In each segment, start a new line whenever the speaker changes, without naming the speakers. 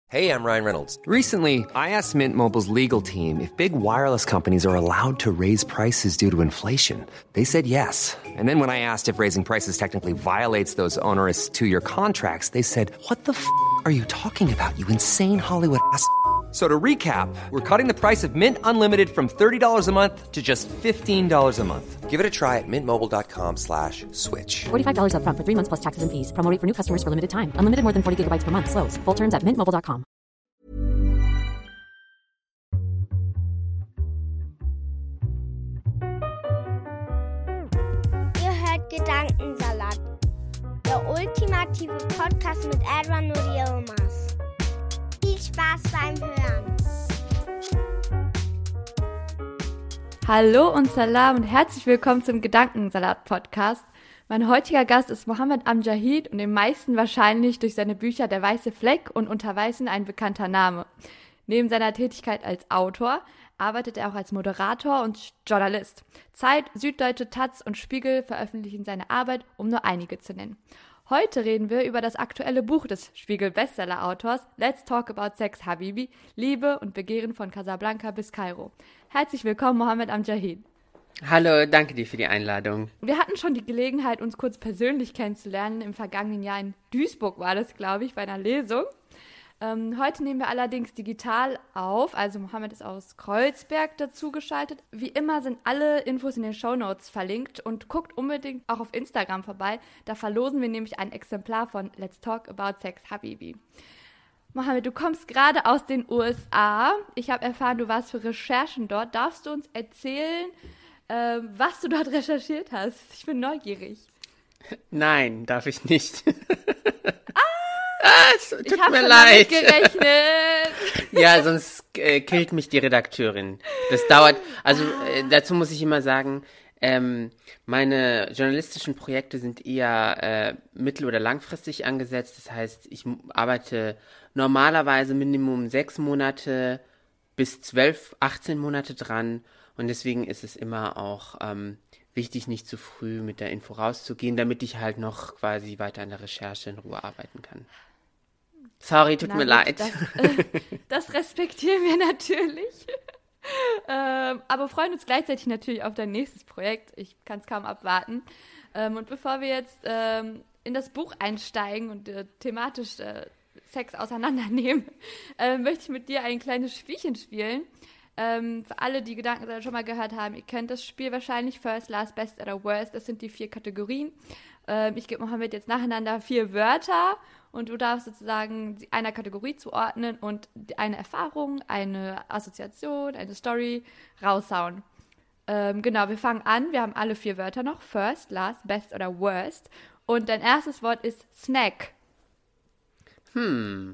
Hey, I'm Ryan Reynolds.
Recently, I asked Mint Mobile's legal team if big wireless companies are allowed to raise prices due to inflation. They said yes. And then when I asked if raising prices technically violates those onerous two-year contracts, they said, "What the f*** are you talking about, you insane Hollywood ass?" So to recap, we're cutting the price of Mint Unlimited from $30 a month to just $15 a month.
Give it a try at mintmobile.com/switch.
$45 up front for 3 months plus taxes and fees. Promo rate for new customers for limited time. Unlimited more than 40 gigabytes per month. Slows full terms at mintmobile.com.
Ihr hört Gedankensalat, der ultimative Podcast mit Edwin und Yilmaz. Viel Spaß beim Hören.
Hallo und Salam und herzlich willkommen zum Gedankensalat-Podcast. Mein heutiger Gast ist Mohammed Amjahid und den meisten wahrscheinlich durch seine Bücher Der weiße Fleck und Unter Weißen ein bekannter Name. Neben seiner Tätigkeit als Autor arbeitet er auch als Moderator und Journalist. Zeit, Süddeutsche, Taz und Spiegel veröffentlichen seine Arbeit, um nur einige zu nennen. Heute reden wir über das aktuelle Buch des Spiegel-Bestseller-Autors Let's Talk About Sex, Habibi, Liebe und Begehren von Casablanca bis Kairo. Herzlich willkommen, Mohammed Amjahid.
Hallo, danke dir für die Einladung.
Wir hatten schon die Gelegenheit, uns kurz persönlich kennenzulernen. Im vergangenen Jahr in Duisburg war das, glaube ich, bei einer Lesung. Heute nehmen wir allerdings digital auf, also Mohammed ist aus Kreuzberg dazugeschaltet. Wie immer sind alle Infos in den Shownotes verlinkt und guckt unbedingt auch auf Instagram vorbei. Da verlosen wir nämlich ein Exemplar von Let's Talk About Sex, Habibi. Mohammed, du kommst gerade aus den USA. Ich habe erfahren, du warst für Recherchen dort. Darfst du uns erzählen, was du dort recherchiert hast? Ich bin neugierig.
Nein, darf ich nicht. Es tut
ich habe
mir
schon
leid.
damit gerechnet.
Ja, sonst killt mich die Redakteurin. Das dauert, also dazu muss ich immer sagen, meine journalistischen Projekte sind eher mittel- oder langfristig angesetzt. Das heißt, ich arbeite normalerweise Minimum 6 Monate bis 12, 18 Monate dran. Und deswegen ist es immer auch wichtig, nicht zu früh mit der Info rauszugehen, damit ich halt noch quasi weiter an der Recherche in Ruhe arbeiten kann. Sorry, tut mir leid.
Das respektieren wir natürlich. Aber freuen uns gleichzeitig natürlich auf dein nächstes Projekt. Ich kann es kaum abwarten. Und bevor wir jetzt in das Buch einsteigen und thematisch Sex auseinandernehmen, möchte ich mit dir ein kleines Spielchen spielen. Für alle, die Gedanken schon mal gehört haben, ihr kennt das Spiel wahrscheinlich, First, Last, Best oder Worst, das sind die 4 Kategorien. Ich gebe Mohammed jetzt nacheinander 4 Wörter und du darfst sozusagen einer Kategorie zuordnen und eine Erfahrung, eine Assoziation, eine Story raushauen. Genau, wir fangen an, wir haben alle 4 Wörter noch, First, Last, Best oder Worst und dein erstes Wort ist Snack.
Dann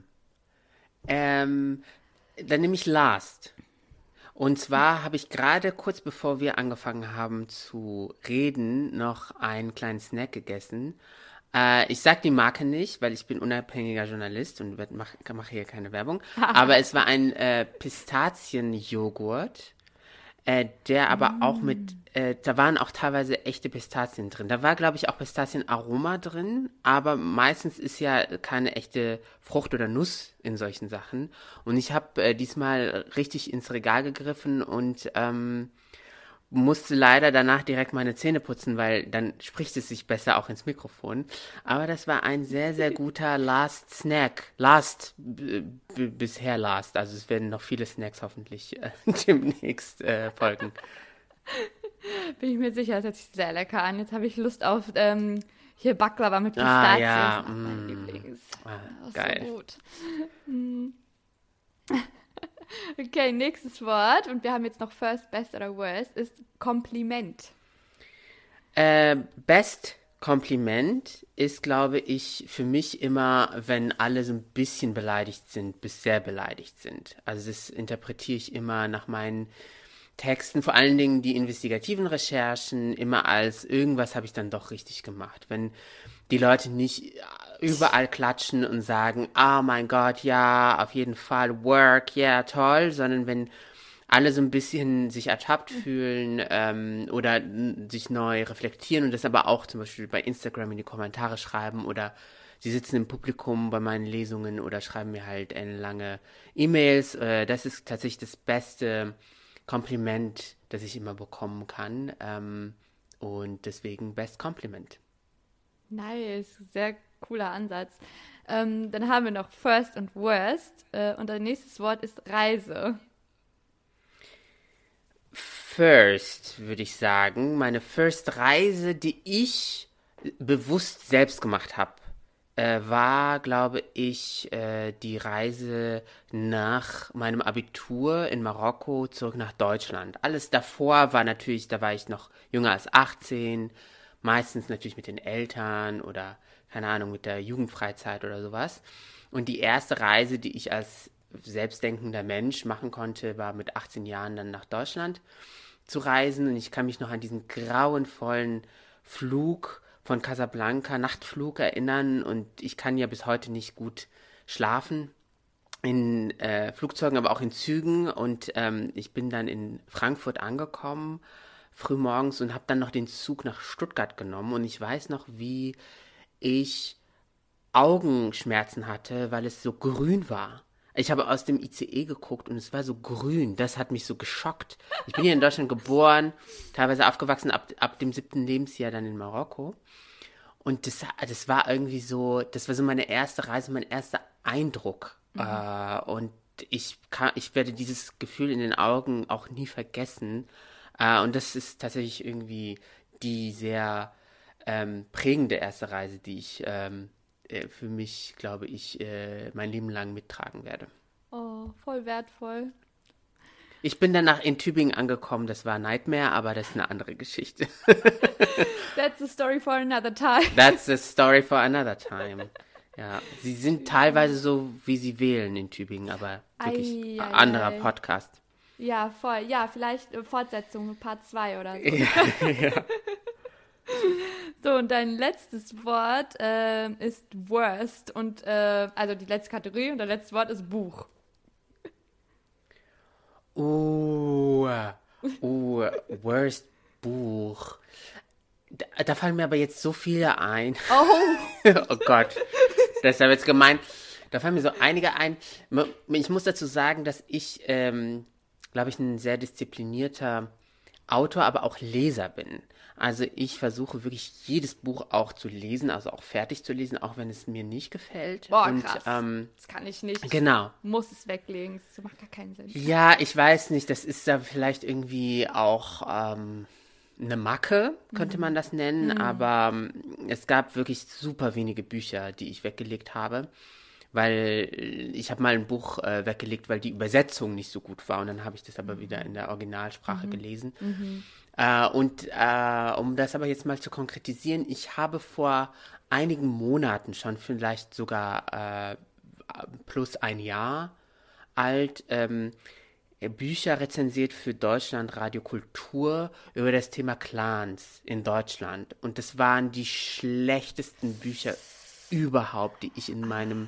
nehme ich Last. Und zwar habe ich gerade kurz bevor wir angefangen haben zu reden, noch einen kleinen Snack gegessen. Ich sag die Marke nicht, weil ich bin unabhängiger Journalist und mache hier keine Werbung. Aber es war ein Pistazienjoghurt, der aber auch da waren auch teilweise echte Pistazien drin. Da war, glaube ich, auch Pistazienaroma drin, aber meistens ist ja keine echte Frucht oder Nuss in solchen Sachen. Und ich habe diesmal richtig ins Regal gegriffen und musste leider danach direkt meine Zähne putzen, weil dann spricht es sich besser auch ins Mikrofon. Aber das war ein sehr, sehr guter Last Snack. Bisher Last. Also es werden noch viele Snacks hoffentlich demnächst folgen.
Bin ich mir sicher, das hört sich sehr lecker an. Jetzt habe ich Lust auf hier Baklava mit Pistazien.
Ja.
Mein Lieblings.
Geil.
So gut. Okay, nächstes Wort. Und wir haben jetzt noch First, Best oder Worst, ist Kompliment.
Best Kompliment ist, glaube ich, für mich immer, wenn alle so ein bisschen beleidigt sind, bis sehr beleidigt sind. Also das interpretiere ich immer nach meinen Texten, vor allen Dingen die investigativen Recherchen, immer als irgendwas habe ich dann doch richtig gemacht. Wenn die Leute nicht überall klatschen und sagen, oh mein Gott, ja, auf jeden Fall, work, ja, toll, sondern wenn alle so ein bisschen sich ertappt fühlen oder sich neu reflektieren und das aber auch zum Beispiel bei Instagram in die Kommentare schreiben oder sie sitzen im Publikum bei meinen Lesungen oder schreiben mir halt lange E-Mails. Das ist tatsächlich das beste Kompliment, das ich immer bekommen kann. Und deswegen Best Compliment.
Nice, sehr cooler Ansatz. Dann haben wir noch First und Worst. Und dein nächstes Wort ist Reise.
First, würde ich sagen. Meine First-Reise, die ich bewusst selbst gemacht habe, war, glaube ich, die Reise nach meinem Abitur in Marokko zurück nach Deutschland. Alles davor war natürlich, da war ich noch jünger als 18, meistens natürlich mit den Eltern oder, keine Ahnung, mit der Jugendfreizeit oder sowas. Und die erste Reise, die ich als selbstdenkender Mensch machen konnte, war mit 18 Jahren dann nach Deutschland zu reisen. Und ich kann mich noch an diesen grauenvollen Flug von Casablanca, Nachtflug erinnern. Und ich kann ja bis heute nicht gut schlafen in Flugzeugen, aber auch in Zügen. Und ich bin dann in Frankfurt angekommen, frühmorgens, und habe dann noch den Zug nach Stuttgart genommen. Und ich weiß noch, wie ich Augenschmerzen hatte, weil es so grün war. Ich habe aus dem ICE geguckt und es war so grün. Das hat mich so geschockt. Ich bin hier in Deutschland geboren, teilweise aufgewachsen, ab dem 7. Lebensjahr dann in Marokko. Und das war irgendwie so, das war so meine erste Reise, mein erster Eindruck. Und ich werde dieses Gefühl in den Augen auch nie vergessen. Und das ist tatsächlich irgendwie die sehr prägende erste Reise, die ich für mich, glaube ich, mein Leben lang mittragen werde.
Oh, voll wertvoll.
Ich bin danach in Tübingen angekommen, das war Nightmare, aber das ist eine andere Geschichte.
That's a story for another time.
That's a story for another time. Ja, sie sind teilweise so, wie sie wählen in Tübingen, aber wirklich anderer Podcast.
Ja, voll. Ja, vielleicht Fortsetzung, Part 2 oder so.
Ja.
So, und dein letztes Wort ist Worst. Und also die letzte Kategorie und dein letztes Wort ist Buch.
Worst Buch. Da fallen mir aber jetzt so viele ein.
Oh.
Oh Gott, das ist aber jetzt gemein. Da fallen mir so einige ein. Ich muss dazu sagen, dass ich, glaube ich, ein sehr disziplinierter Autor, aber auch Leser bin. Also ich versuche wirklich jedes Buch auch zu lesen, also auch fertig zu lesen, auch wenn es mir nicht gefällt.
Boah,
und,
krass. Das kann ich nicht.
Genau.
Muss es weglegen. Das macht gar keinen Sinn.
Ja, ich weiß nicht, das ist da vielleicht irgendwie auch eine Macke, könnte man das nennen, aber es gab wirklich super wenige Bücher, die ich weggelegt habe, weil ich habe mal ein Buch weggelegt, weil die Übersetzung nicht so gut war und dann habe ich das aber wieder in der Originalsprache gelesen. Um das aber jetzt mal zu konkretisieren, ich habe vor einigen Monaten schon, vielleicht sogar plus ein Jahr alt, Bücher rezensiert für Deutschland Radio Kultur über das Thema Clans in Deutschland. Und das waren die schlechtesten Bücher überhaupt, die ich in meinem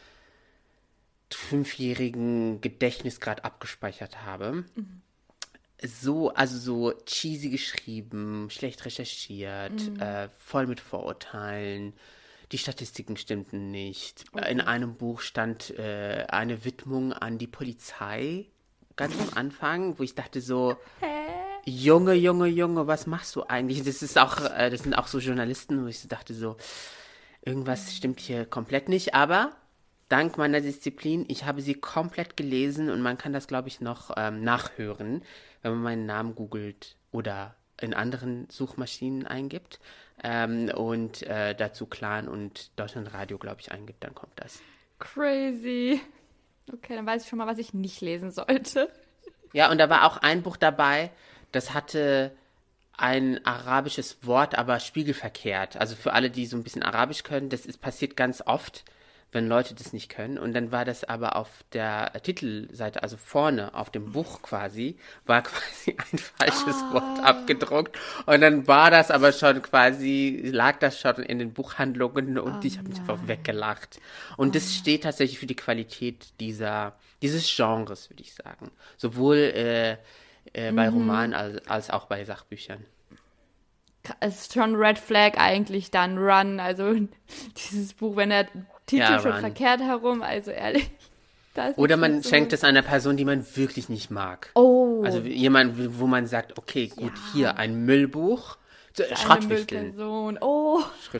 5-jährigen Gedächtnis gerade abgespeichert habe. So cheesy geschrieben, schlecht recherchiert, voll mit Vorurteilen. Die Statistiken stimmten nicht. Okay. In einem Buch stand eine Widmung an die Polizei, ganz am Anfang, wo ich dachte so, Junge, was machst du eigentlich? Das sind auch so Journalisten, wo ich so dachte so, irgendwas stimmt hier komplett nicht, aber dank meiner Disziplin, ich habe sie komplett gelesen und man kann das, glaube ich, noch nachhören, wenn man meinen Namen googelt oder in anderen Suchmaschinen eingibt und dazu Clan und Deutschlandradio, glaube ich, eingibt, dann kommt das.
Crazy. Okay, dann weiß ich schon mal, was ich nicht lesen sollte.
Ja, und da war auch ein Buch dabei, das hatte ein arabisches Wort, aber spiegelverkehrt. Also für alle, die so ein bisschen Arabisch können, passiert ganz oft, wenn Leute das nicht können. Und dann war das aber auf der Titelseite, also vorne auf dem Buch quasi, war quasi ein falsches Wort abgedruckt. Und dann war das aber schon quasi, lag das schon in den Buchhandlungen und ich habe mich einfach weggelacht. Und das steht tatsächlich für die Qualität dieses Genres, würde ich sagen. Sowohl bei Romanen als auch bei Sachbüchern.
es ist schon Red Flag eigentlich dann Run, also dieses Buch, wenn der Titel schon
Run.
verkehrt herum, also ehrlich.
Oder man schenkt es einer Person, die man wirklich nicht mag.
Oh.
Also jemand, wo man sagt, okay, gut, hier, ein Müllbuch. Schrottwichteln.
Müllperson. Oh.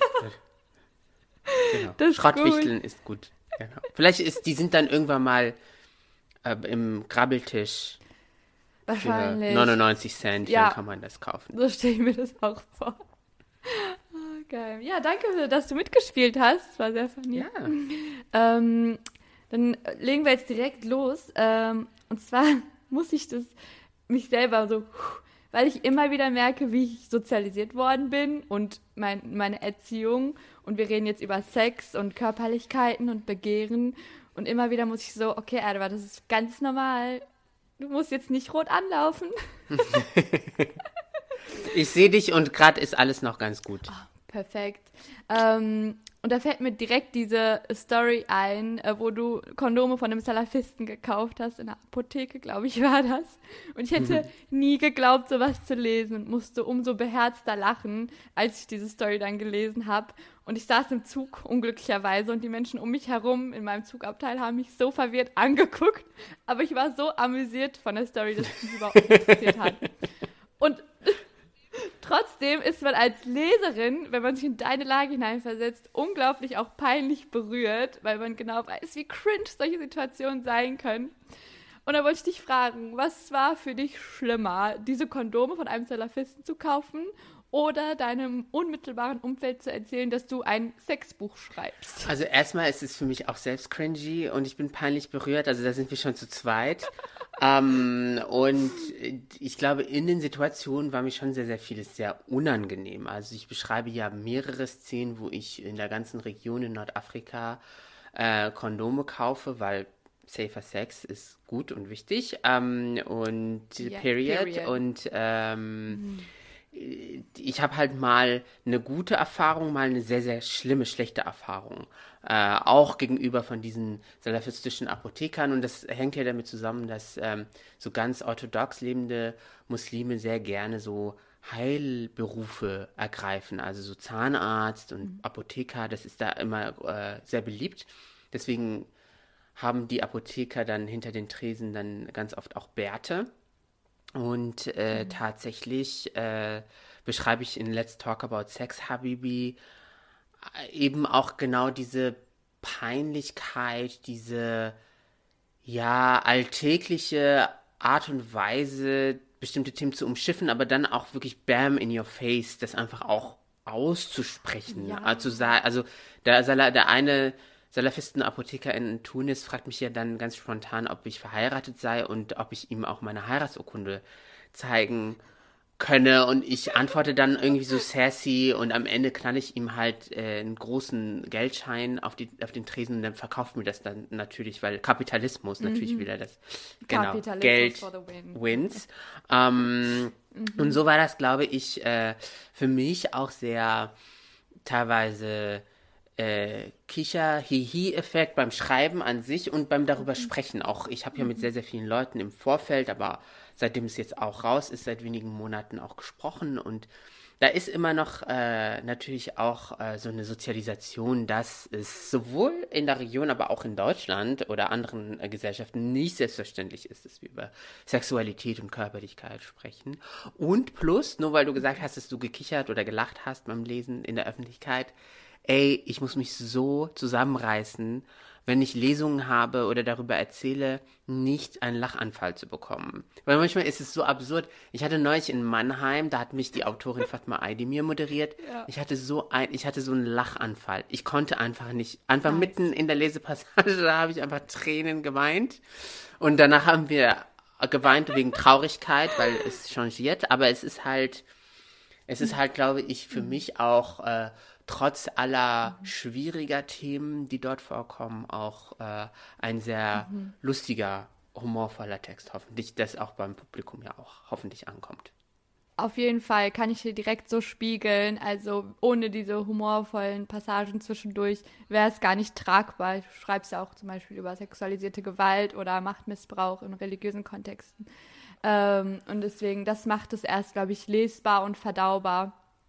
Genau.
Das ist
Schrottwichteln ist gut. Genau. Vielleicht die sind dann irgendwann mal im Grabbeltisch für
Wahrscheinlich.
99 Cent,
Ja.
dann kann man das kaufen.
So stelle ich mir das auch vor. Oh, geil. Ja, danke, dass du mitgespielt hast. Das war sehr funny.
Ja.
Dann legen wir jetzt direkt los. Und zwar muss ich mich selber so, weil ich immer wieder merke, wie ich sozialisiert worden bin und meine Erziehung. Und wir reden jetzt über Sex und Körperlichkeiten und Begehren. Und immer wieder muss ich so, okay, Edward, das ist ganz normal. Du musst jetzt nicht rot anlaufen.
Ich sehe dich und gerade ist alles noch ganz gut.
Perfekt. Und da fällt mir direkt diese Story ein, wo du Kondome von einem Salafisten gekauft hast, in der Apotheke, glaube ich, war das. Und ich hätte nie geglaubt, sowas zu lesen und musste umso beherzter lachen, als ich diese Story dann gelesen habe. Und ich saß im Zug, unglücklicherweise, und die Menschen um mich herum in meinem Zugabteil haben mich so verwirrt angeguckt. Aber ich war so amüsiert von der Story, dass es mich überhaupt nicht interessiert hat. Und trotzdem ist man als Leserin, wenn man sich in deine Lage hineinversetzt, unglaublich auch peinlich berührt, weil man genau weiß, wie cringe solche Situationen sein können. Und da wollte ich dich fragen, was war für dich schlimmer, diese Kondome von einem Salafisten zu kaufen oder deinem unmittelbaren Umfeld zu erzählen, dass du ein Sexbuch schreibst?
Also erstmal ist es für mich auch selbst cringy und ich bin peinlich berührt, also da sind wir schon zu zweit. Und ich glaube, in den Situationen war mir schon sehr, sehr vieles sehr unangenehm. Also ich beschreibe ja mehrere Szenen, wo ich in der ganzen Region in Nordafrika Kondome kaufe, weil safer Sex ist gut und wichtig. Und
Ja,
Period. Und ich habe halt mal eine gute Erfahrung, mal eine sehr, sehr schlimme, schlechte Erfahrung. Auch gegenüber von diesen salafistischen Apothekern. Und das hängt ja damit zusammen, dass so ganz orthodox lebende Muslime sehr gerne so Heilberufe ergreifen. Also so Zahnarzt und Apotheker, das ist da immer sehr beliebt. Deswegen haben die Apotheker dann hinter den Tresen dann ganz oft auch Bärte. Und tatsächlich beschreibe ich in Let's Talk About Sex, Habibi, eben auch genau diese Peinlichkeit, diese alltägliche Art und Weise, bestimmte Themen zu umschiffen, aber dann auch wirklich bam in your face, das einfach auch auszusprechen.
Ja.
Also der eine Salafisten-Apotheker in Tunis fragt mich ja dann ganz spontan, ob ich verheiratet sei und ob ich ihm auch meine Heiratsurkunde zeigen könne. Und ich antworte dann irgendwie so sassy und am Ende knall ich ihm halt einen großen Geldschein auf den Tresen und dann verkauft mir das dann natürlich, weil Kapitalismus natürlich wieder das
Kapitalismus
Geld
for the win.
wins. Und so war das, glaube ich, für mich auch sehr teilweise Kicher-Hihi-Effekt beim Schreiben an sich und beim darüber sprechen auch. Ich habe ja mit sehr, sehr vielen Leuten im Vorfeld, aber seitdem es jetzt auch raus ist, seit wenigen Monaten auch gesprochen und da ist immer noch natürlich auch so eine Sozialisation, dass es sowohl in der Region, aber auch in Deutschland oder anderen Gesellschaften nicht selbstverständlich ist, dass wir über Sexualität und Körperlichkeit sprechen. Und plus, nur weil du gesagt hast, dass du gekichert oder gelacht hast beim Lesen in der Öffentlichkeit, ich muss mich so zusammenreißen, wenn ich Lesungen habe oder darüber erzähle, nicht einen Lachanfall zu bekommen. Weil manchmal ist es so absurd. Ich hatte neulich in Mannheim, da hat mich die Autorin Fatma Aydemir moderiert. Ja. Ich hatte so einen Lachanfall. Ich konnte einfach nicht. Einfach mitten in der Lesepassage, da habe ich einfach Tränen geweint. Und danach haben wir geweint wegen Traurigkeit, weil es changiert. Aber es ist halt, glaube ich, für mich auch trotz aller schwieriger Themen, die dort vorkommen, auch ein sehr lustiger, humorvoller Text, hoffentlich, das auch beim Publikum ja auch hoffentlich ankommt.
Auf jeden Fall kann ich dir direkt so spiegeln, also ohne diese humorvollen Passagen zwischendurch wäre es gar nicht tragbar. Du schreibst ja auch zum Beispiel über sexualisierte Gewalt oder Machtmissbrauch in religiösen Kontexten. Und deswegen, das macht es erst, glaube ich, lesbar und verdaubar.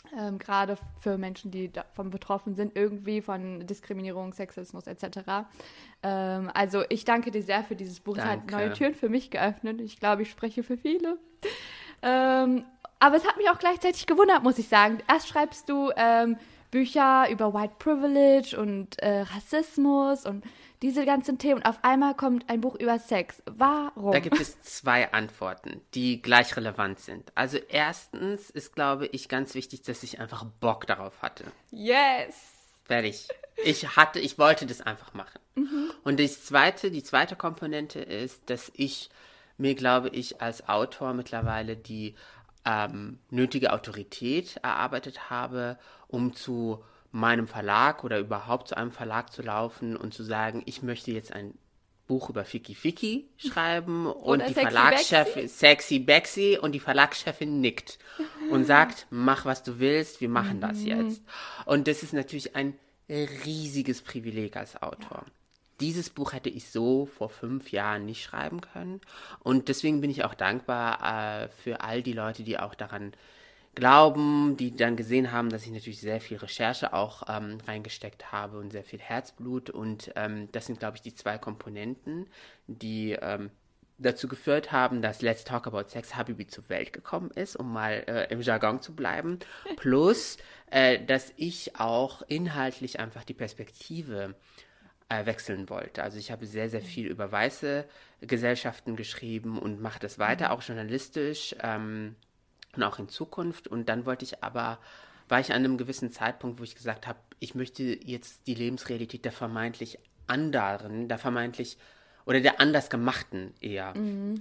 gerade für Menschen, die davon betroffen sind, irgendwie von Diskriminierung, Sexismus etc. Also ich danke dir sehr für dieses Buch.
Danke.
Es hat neue Türen für mich geöffnet. Ich glaube, ich spreche für viele. Aber es hat mich auch gleichzeitig gewundert, muss ich sagen. Erst schreibst du Bücher über White Privilege und Rassismus und diese ganzen Themen. Und auf einmal kommt ein Buch über Sex. Warum?
Da gibt es 2 Antworten, die gleich relevant sind. Also erstens ist, glaube ich, ganz wichtig, dass ich einfach Bock darauf hatte.
Yes!
Fertig. Ich wollte das einfach machen. Und die zweite Komponente ist, dass ich mir, glaube ich, als Autor mittlerweile die nötige Autorität erarbeitet habe, um zu meinem Verlag oder überhaupt zu einem Verlag zu laufen und zu sagen, ich möchte jetzt ein Buch über Ficky Ficky schreiben und
Oder
die
Sexy
Verlagschefin, Sexy Bexy, und die Verlagschefin nickt und sagt, mach was du willst, wir machen das jetzt. Und das ist natürlich ein riesiges Privileg als Autor. Dieses Buch hätte ich so vor 5 Jahren nicht schreiben können. Und deswegen bin ich auch dankbar für all die Leute, die auch daran glauben, die dann gesehen haben, dass ich natürlich sehr viel Recherche auch reingesteckt habe und sehr viel Herzblut. Und das sind, glaube ich, die 2 Komponenten, die dazu geführt haben, dass Let's Talk About Sex Habibi zur Welt gekommen ist, um mal im Jargon zu bleiben. Plus, dass ich auch inhaltlich einfach die Perspektive wechseln wollte. Also ich habe sehr, sehr viel über weiße Gesellschaften geschrieben und mache das weiter, auch journalistisch und auch in Zukunft. Und dann war ich an einem gewissen Zeitpunkt, wo ich gesagt habe, ich möchte jetzt die Lebensrealität der vermeintlich anderen, der anders gemachten eher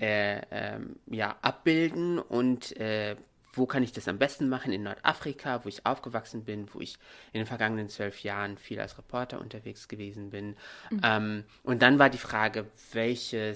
abbilden und wo kann ich das am besten machen? In Nordafrika, wo ich aufgewachsen bin, wo ich in den vergangenen 12 Jahren viel als Reporter unterwegs gewesen bin. Und dann war die Frage, welche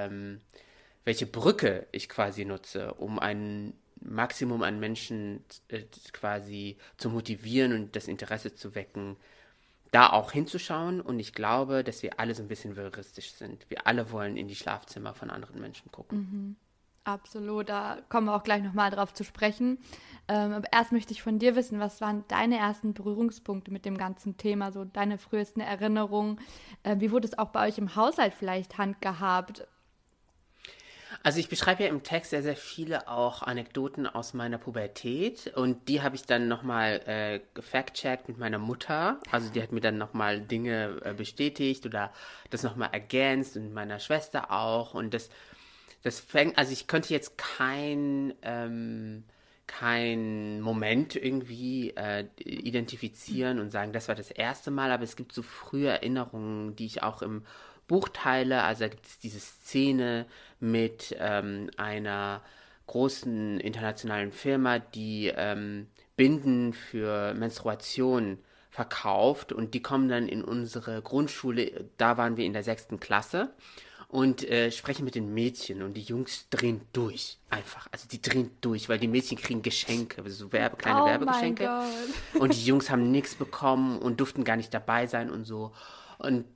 Brücke ich quasi nutze, um ein Maximum an Menschen quasi zu motivieren und das Interesse zu wecken, da auch hinzuschauen. Und ich glaube, dass wir alle so ein bisschen voyeuristisch sind. Wir alle wollen in die Schlafzimmer von anderen Menschen gucken.
Absolut, da kommen wir auch gleich nochmal drauf zu sprechen. Aber erst möchte ich von dir wissen, was waren deine ersten Berührungspunkte mit dem ganzen Thema, so deine frühesten Erinnerungen? Wie wurde es auch bei euch im Haushalt vielleicht handgehabt?
Also ich beschreibe ja im Text sehr, sehr viele auch Anekdoten aus meiner Pubertät und die habe ich dann nochmal gefact-checkt mit meiner Mutter. Also die hat mir dann nochmal Dinge bestätigt oder das nochmal ergänzt und mit meiner Schwester auch. Und das fängt, also ich könnte jetzt kein Moment irgendwie identifizieren und sagen, das war das erste Mal, aber es gibt so frühe Erinnerungen, die ich auch im Buch teile. Also da gibt es diese Szene mit einer großen internationalen Firma, die Binden für Menstruation verkauft und die kommen dann in unsere Grundschule, da waren wir in der 6. Klasse. Und sprechen mit den Mädchen und die Jungs drehen durch, einfach. Also die drehen durch, weil die Mädchen kriegen Geschenke, also so kleine Werbegeschenke.
Mein Gott.
Und die Jungs haben nichts bekommen und durften gar nicht dabei sein und so. Und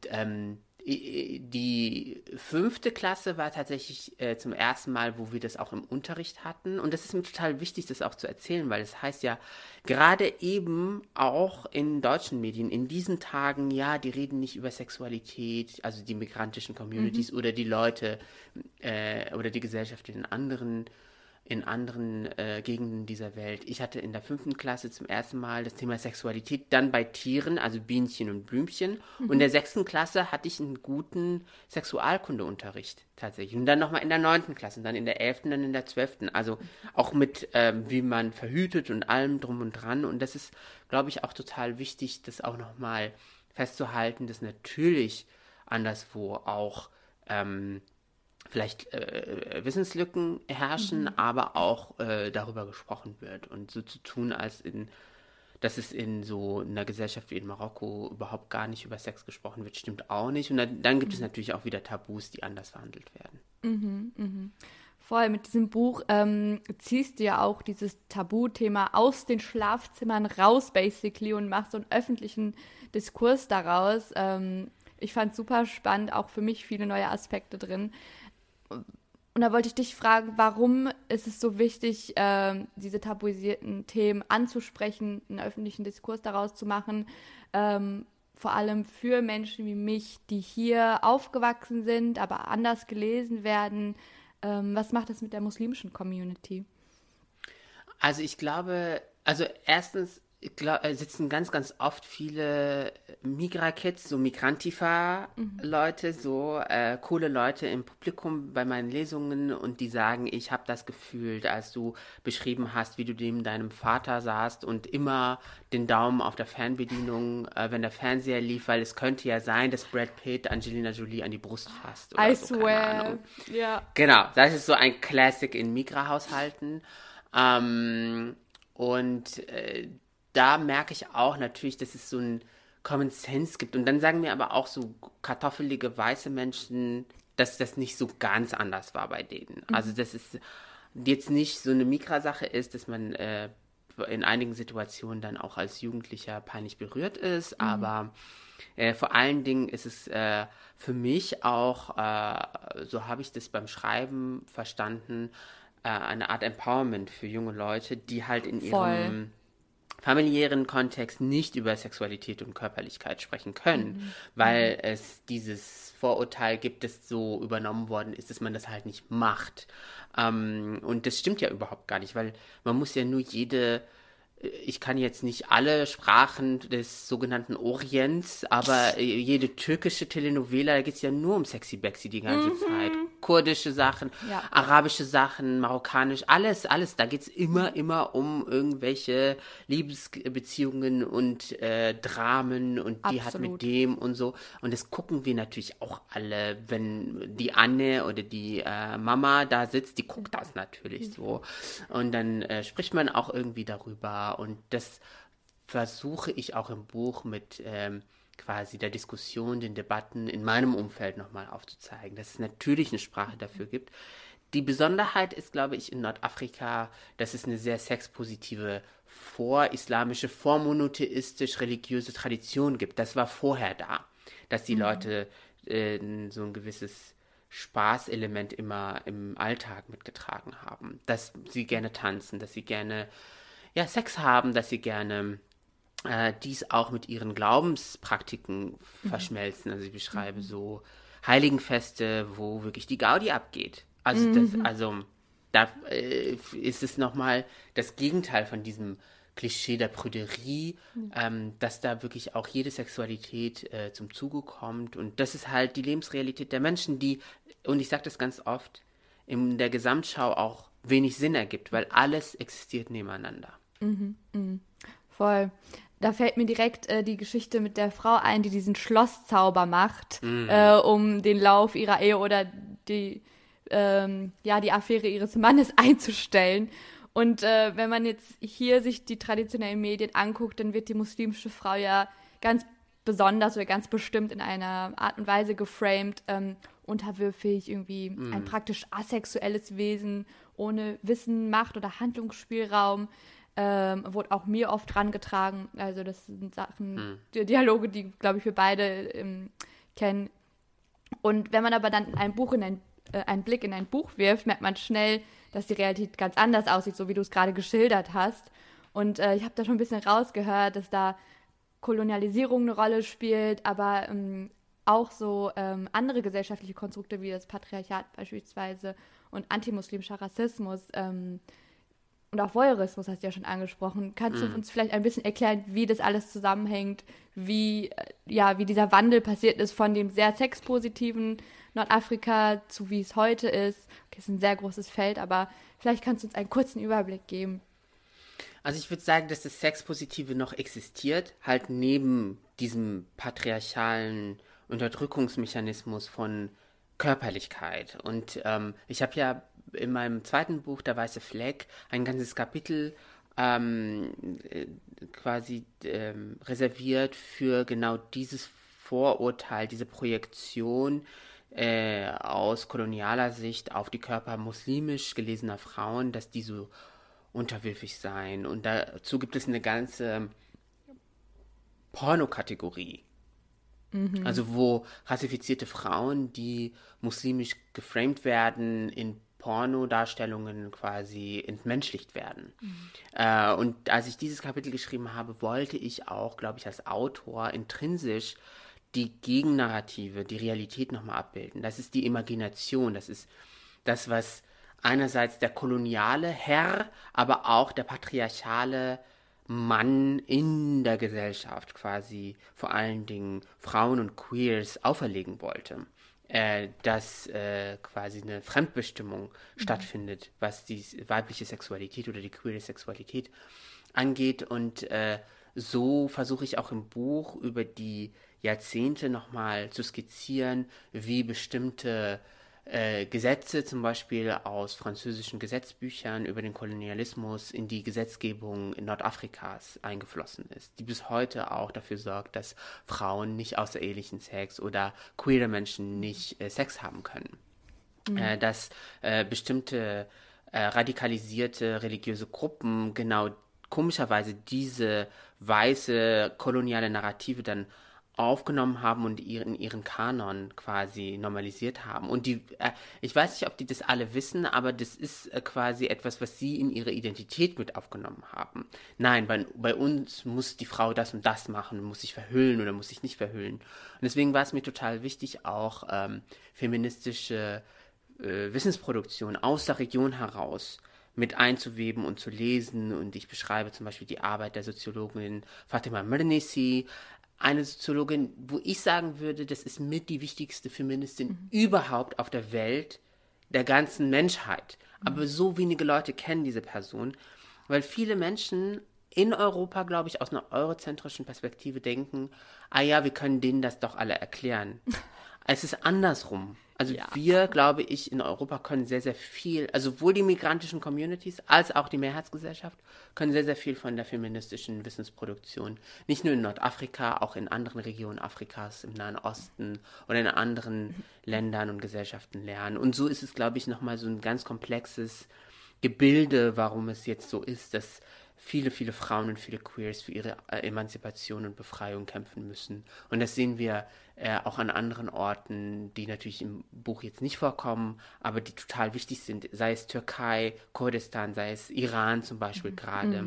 die 5. Klasse war tatsächlich zum ersten Mal, wo wir das auch im Unterricht hatten. Und das ist mir total wichtig, das auch zu erzählen, weil es heißt ja, gerade eben auch in deutschen Medien, in diesen Tagen, ja, die reden nicht über Sexualität, also die migrantischen Communities oder die Leute oder die Gesellschaft in anderen Gegenden dieser Welt. Ich hatte in der 5. Klasse zum ersten Mal das Thema Sexualität, dann bei Tieren, also Bienchen und Blümchen. Und in der 6. Klasse hatte ich einen guten Sexualkundeunterricht tatsächlich. Und dann nochmal in der 9. Klasse und dann in der 11. und dann in der 12. Also auch mit, wie man verhütet und allem drum und dran. Und das ist, glaube ich, auch total wichtig, das auch nochmal festzuhalten, dass natürlich anderswo auch vielleicht Wissenslücken herrschen, aber auch darüber gesprochen wird und so zu tun, dass es in so einer Gesellschaft wie in Marokko überhaupt gar nicht über Sex gesprochen wird, stimmt auch nicht. Und dann gibt es natürlich auch wieder Tabus, die anders verhandelt werden.
Voll, mit diesem Buch ziehst du ja auch dieses Tabuthema aus den Schlafzimmern raus, basically, und machst so einen öffentlichen Diskurs daraus. Ich fand es super spannend, auch für mich viele neue Aspekte drin. Und da wollte ich dich fragen, warum ist es so wichtig, diese tabuisierten Themen anzusprechen, einen öffentlichen Diskurs daraus zu machen, vor allem für Menschen wie mich, die hier aufgewachsen sind, aber anders gelesen werden. Was macht das mit der muslimischen Community?
Also ich glaube, erstens sitzen ganz, ganz oft viele Migra-Kids, so Migrantifa-Leute, so coole Leute im Publikum bei meinen Lesungen und die sagen, ich habe das gefühlt, als du beschrieben hast, wie du neben deinem Vater saßt und immer den Daumen auf der Fernbedienung, wenn der Fernseher lief, weil es könnte ja sein, dass Brad Pitt Angelina Jolie an die Brust fasst. Oder
I
so, keine
swear.
Ahnung.
Ja.
Genau, das ist so ein Classic in Migra-Haushalten. Da merke ich auch natürlich, dass es so einen Common Sense gibt. Und dann sagen mir aber auch so kartoffelige weiße Menschen, dass das nicht so ganz anders war bei denen. Also dass es jetzt nicht so eine Migra-Sache ist, dass man in einigen Situationen dann auch als Jugendlicher peinlich berührt ist. Aber vor allen Dingen ist es für mich auch, so habe ich das beim Schreiben verstanden, eine Art Empowerment für junge Leute, die halt in ihrem familiären Kontext nicht über Sexualität und Körperlichkeit sprechen können, weil es dieses Vorurteil gibt, das so übernommen worden ist, dass man das halt nicht macht. Und das stimmt ja überhaupt gar nicht, weil man muss ja nur ich kann jetzt nicht alle Sprachen des sogenannten Orients, aber jede türkische Telenovela, da geht es ja nur um Sexy Bexy die ganze Zeit. Kurdische Sachen, arabische Sachen, marokkanisch, alles. Da geht es immer um irgendwelche Liebesbeziehungen und Dramen und die hat mit dem und so. Und das gucken wir natürlich auch alle, wenn die Anne oder die Mama da sitzt, die guckt das natürlich so. Und dann spricht man auch irgendwie darüber. Und das versuche ich auch im Buch mit quasi der Diskussion, den Debatten in meinem Umfeld nochmal aufzuzeigen, dass es natürlich eine Sprache dafür gibt. Die Besonderheit ist, glaube ich, in Nordafrika, dass es eine sehr sexpositive, vorislamische, vormonotheistisch-religiöse Tradition gibt. Das war vorher da, dass die Leute so ein gewisses Spaßelement immer im Alltag mitgetragen haben. Dass sie gerne tanzen, dass sie gerne Sex haben, dass sie gerne dies auch mit ihren Glaubenspraktiken verschmelzen. Also ich beschreibe so Heiligenfeste, wo wirklich die Gaudi abgeht. Also da ist es nochmal das Gegenteil von diesem Klischee der Prüderie, dass da wirklich auch jede Sexualität zum Zuge kommt. Und das ist halt die Lebensrealität der Menschen, die, und ich sage das ganz oft, in der Gesamtschau auch wenig Sinn ergibt, weil alles existiert nebeneinander.
Voll. Da fällt mir direkt die Geschichte mit der Frau ein, die diesen Schlosszauber macht, um den Lauf ihrer Ehe oder die Affäre ihres Mannes einzustellen. Und wenn man jetzt hier sich die traditionellen Medien anguckt, dann wird die muslimische Frau ja ganz besonders oder ganz bestimmt in einer Art und Weise geframed, unterwürfig, irgendwie ein praktisch asexuelles Wesen ohne Wissen, Macht oder Handlungsspielraum. Wurde auch mir oft rangetragen. Also das sind Sachen, Dialoge, die, glaube ich, wir beide kennen. Und wenn man aber dann einen Blick in ein Buch wirft, merkt man schnell, dass die Realität ganz anders aussieht, so wie du es gerade geschildert hast. Und ich habe da schon ein bisschen rausgehört, dass da Kolonialisierung eine Rolle spielt, aber auch so andere gesellschaftliche Konstrukte wie das Patriarchat beispielsweise und antimuslimischer Rassismus und auch Voyeurismus hast du ja schon angesprochen. Kannst du uns vielleicht ein bisschen erklären, wie das alles zusammenhängt, wie dieser Wandel passiert ist von dem sehr sexpositiven Nordafrika zu wie es heute ist? Okay, ist ein sehr großes Feld, aber vielleicht kannst du uns einen kurzen Überblick geben.
Also ich würde sagen, dass das Sexpositive noch existiert, halt neben diesem patriarchalen Unterdrückungsmechanismus von Körperlichkeit. Und ich habe ja in meinem zweiten Buch, Der weiße Fleck, ein ganzes Kapitel reserviert für genau dieses Vorurteil, diese Projektion aus kolonialer Sicht auf die Körper muslimisch gelesener Frauen, dass die so unterwürfig seien. Und dazu gibt es eine ganze Pornokategorie. Also wo rassifizierte Frauen, die muslimisch geframed werden, in Pornodarstellungen quasi entmenschlicht werden. Und als ich dieses Kapitel geschrieben habe, wollte ich auch, glaube ich, als Autor intrinsisch die Gegennarrative, die Realität nochmal abbilden. Das ist die Imagination, das ist das, was einerseits der koloniale Herr, aber auch der patriarchale Mann in der Gesellschaft quasi vor allen Dingen Frauen und Queers auferlegen wollte. Dass quasi eine Fremdbestimmung stattfindet, was die weibliche Sexualität oder die queere Sexualität angeht. Und so versuche ich auch im Buch über die Jahrzehnte nochmal zu skizzieren, wie bestimmte Gesetze zum Beispiel aus französischen Gesetzbüchern über den Kolonialismus in die Gesetzgebung in Nordafrikas eingeflossen ist, die bis heute auch dafür sorgt, dass Frauen nicht außerehelichen Sex oder queere Menschen nicht Sex haben können. Dass bestimmte radikalisierte religiöse Gruppen genau komischerweise diese weiße koloniale Narrative dann aufgenommen haben und in ihren Kanon quasi normalisiert haben. Und ich weiß nicht, ob die das alle wissen, aber das ist quasi etwas, was sie in ihre Identität mit aufgenommen haben. Nein, bei uns muss die Frau das und das machen, muss sich verhüllen oder muss sich nicht verhüllen. Und deswegen war es mir total wichtig, auch feministische Wissensproduktion aus der Region heraus mit einzuweben und zu lesen. Und ich beschreibe zum Beispiel die Arbeit der Soziologin Fatima Mernissi, eine Soziologin, wo ich sagen würde, das ist mit die wichtigste Feministin überhaupt auf der Welt, der ganzen Menschheit. Aber so wenige Leute kennen diese Person, weil viele Menschen in Europa, glaube ich, aus einer eurozentrischen Perspektive denken, wir können denen das doch alle erklären. Es ist andersrum. Also wir, glaube ich, in Europa können sehr, sehr viel, also sowohl die migrantischen Communities als auch die Mehrheitsgesellschaft können sehr, sehr viel von der feministischen Wissensproduktion, nicht nur in Nordafrika, auch in anderen Regionen Afrikas, im Nahen Osten oder in anderen Ländern und Gesellschaften lernen. Und so ist es, glaube ich, nochmal so ein ganz komplexes Gebilde, warum es jetzt so ist, dass viele, viele Frauen und viele Queers für ihre Emanzipation und Befreiung kämpfen müssen. Und das sehen wir auch an anderen Orten, die natürlich im Buch jetzt nicht vorkommen, aber die total wichtig sind, sei es Türkei, Kurdistan, sei es Iran zum Beispiel gerade,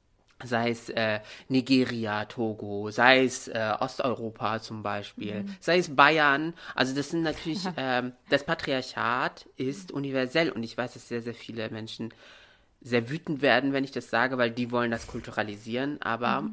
sei es Nigeria, Togo, sei es Osteuropa zum Beispiel, sei es Bayern. Also das sind natürlich, das Patriarchat ist universell und ich weiß, dass sehr, sehr viele Menschen sehr wütend werden, wenn ich das sage, weil die wollen das kulturalisieren, aber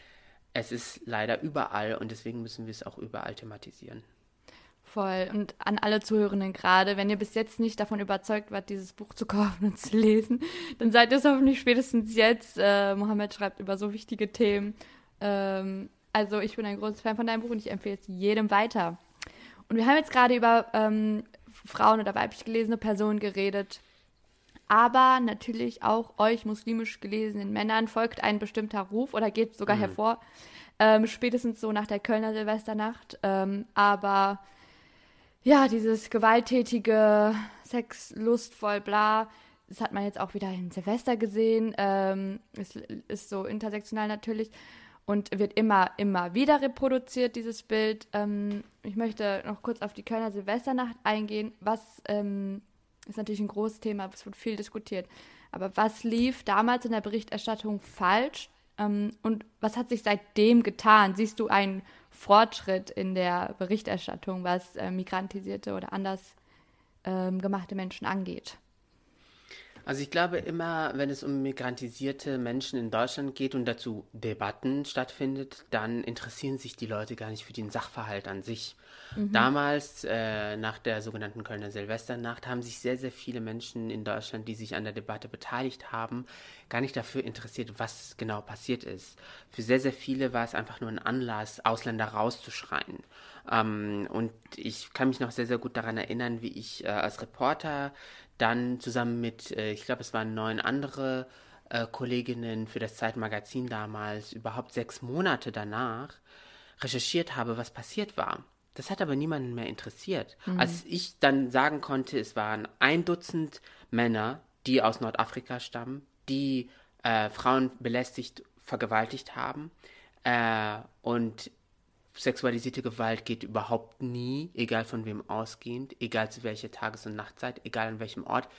es ist leider überall und deswegen müssen wir es auch überall thematisieren.
Voll. Und an alle Zuhörenden gerade, wenn ihr bis jetzt nicht davon überzeugt wart, dieses Buch zu kaufen und zu lesen, dann seid ihr es hoffentlich spätestens jetzt. Mohammed schreibt über so wichtige Themen. Also ich bin ein großes Fan von deinem Buch und ich empfehle es jedem weiter. Und wir haben jetzt gerade über Frauen oder weiblich gelesene Personen geredet. Aber natürlich auch euch muslimisch gelesenen Männern folgt ein bestimmter Ruf oder geht sogar hervor, spätestens so nach der Kölner Silvesternacht. Aber ja, dieses gewalttätige, sexlustvoll, bla, das hat man jetzt auch wieder in Silvester gesehen. Es ist so intersektional natürlich und wird immer wieder reproduziert, dieses Bild. Ich möchte noch kurz auf die Kölner Silvesternacht eingehen, was ist natürlich ein großes Thema, es wird viel diskutiert. Aber was lief damals in der Berichterstattung falsch und was hat sich seitdem getan? Siehst du einen Fortschritt in der Berichterstattung, was migrantisierte oder anders gemachte Menschen angeht?
Also ich glaube immer, wenn es um migrantisierte Menschen in Deutschland geht und dazu Debatten stattfindet, dann interessieren sich die Leute gar nicht für den Sachverhalt an sich. Damals, nach der sogenannten Kölner Silvesternacht, haben sich sehr, sehr viele Menschen in Deutschland, die sich an der Debatte beteiligt haben, gar nicht dafür interessiert, was genau passiert ist. Für sehr, sehr viele war es einfach nur ein Anlass, Ausländer rauszuschreien. Und ich kann mich noch sehr, sehr gut daran erinnern, wie ich als Reporter dann zusammen mit, ich glaube, es waren 9 andere Kolleginnen für das Zeitmagazin damals, überhaupt 6 Monate danach recherchiert habe, was passiert war. Das hat aber niemanden mehr interessiert. Als ich dann sagen konnte, es waren 1 Dutzend Männer, die aus Nordafrika stammen, die Frauen belästigt, vergewaltigt haben und sexualisierte Gewalt geht überhaupt nie, egal von wem ausgehend, egal zu welcher Tages- und Nachtzeit, egal an welchem Ort.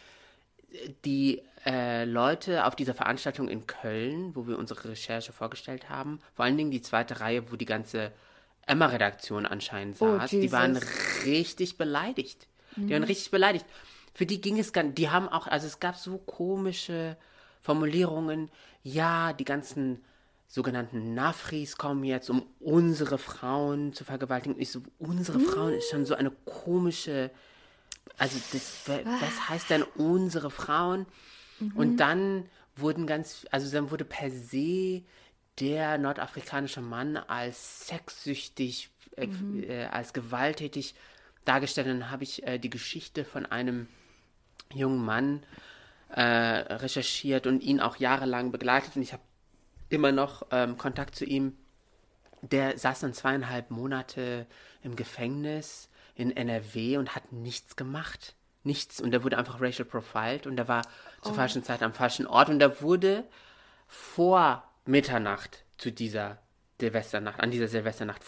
Die Leute auf dieser Veranstaltung in Köln, wo wir unsere Recherche vorgestellt haben, vor allen Dingen die zweite Reihe, wo die ganze Emma-Redaktion anscheinend saß, die waren richtig beleidigt. Die waren richtig beleidigt. Für die ging es ganz, die haben auch, also es gab so komische Formulierungen, ja, die ganzen sogenannten Nafris kommen jetzt, um unsere Frauen zu vergewaltigen. Ich so, unsere Frauen ist schon so eine komische, also was heißt denn unsere Frauen? Und dann dann wurde per se der nordafrikanische Mann als sexsüchtig, als gewalttätig dargestellt. Und dann habe ich die Geschichte von einem jungen Mann recherchiert und ihn auch jahrelang begleitet. Und ich habe immer noch Kontakt zu ihm. Der saß dann 2,5 Monate im Gefängnis in NRW und hat nichts gemacht. Nichts. Und der wurde einfach racial profiled und der war zur falschen Zeit am falschen Ort. Und der wurde vor Mitternacht an dieser Silvesternacht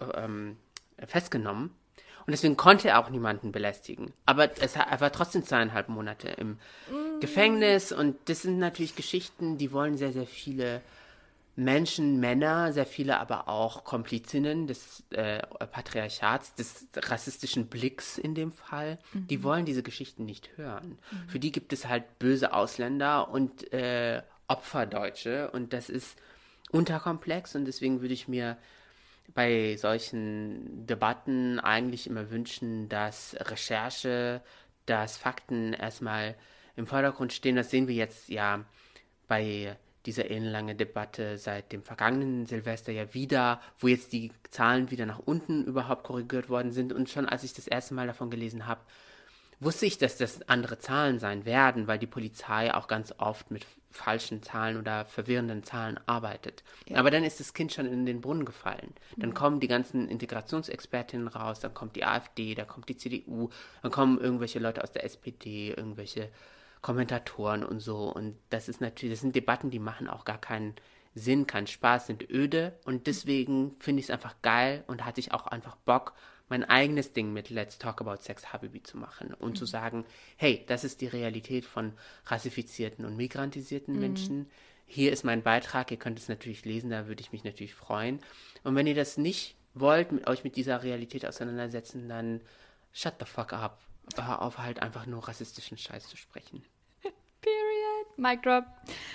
festgenommen. Und deswegen konnte er auch niemanden belästigen. Aber er war trotzdem 2,5 Monate im Gefängnis. Und das sind natürlich Geschichten, die wollen sehr, sehr viele Menschen, Männer, sehr viele aber auch Komplizinnen des Patriarchats, des rassistischen Blicks in dem Fall, die wollen diese Geschichten nicht hören. Für die gibt es halt böse Ausländer und Opferdeutsche und das ist unterkomplex und deswegen würde ich mir bei solchen Debatten eigentlich immer wünschen, dass Recherche, dass Fakten erstmal im Vordergrund stehen. Das sehen wir jetzt ja bei dieser ellenlange Debatte seit dem vergangenen Silvester ja wieder, wo jetzt die Zahlen wieder nach unten überhaupt korrigiert worden sind. Und schon als ich das erste Mal davon gelesen habe, wusste ich, dass das andere Zahlen sein werden, weil die Polizei auch ganz oft mit falschen Zahlen oder verwirrenden Zahlen arbeitet. Ja. Aber dann ist das Kind schon in den Brunnen gefallen. Dann kommen die ganzen Integrationsexpertinnen raus, dann kommt die AfD, dann kommt die CDU, dann kommen irgendwelche Leute aus der SPD, irgendwelche Kommentatoren und so. Und das sind Debatten, die machen auch gar keinen Sinn, keinen Spaß, sind öde. Und deswegen finde ich es einfach geil und hatte ich auch einfach Bock, mein eigenes Ding mit Let's Talk About Sex Habibi zu machen und zu sagen, hey, das ist die Realität von rassifizierten und migrantisierten Menschen. Hier ist mein Beitrag, ihr könnt es natürlich lesen, da würde ich mich natürlich freuen. Und wenn ihr das nicht wollt, euch mit dieser Realität auseinandersetzen, dann shut the fuck up. Hör auf, halt einfach nur rassistischen Scheiß zu sprechen.
Period. Mic drop.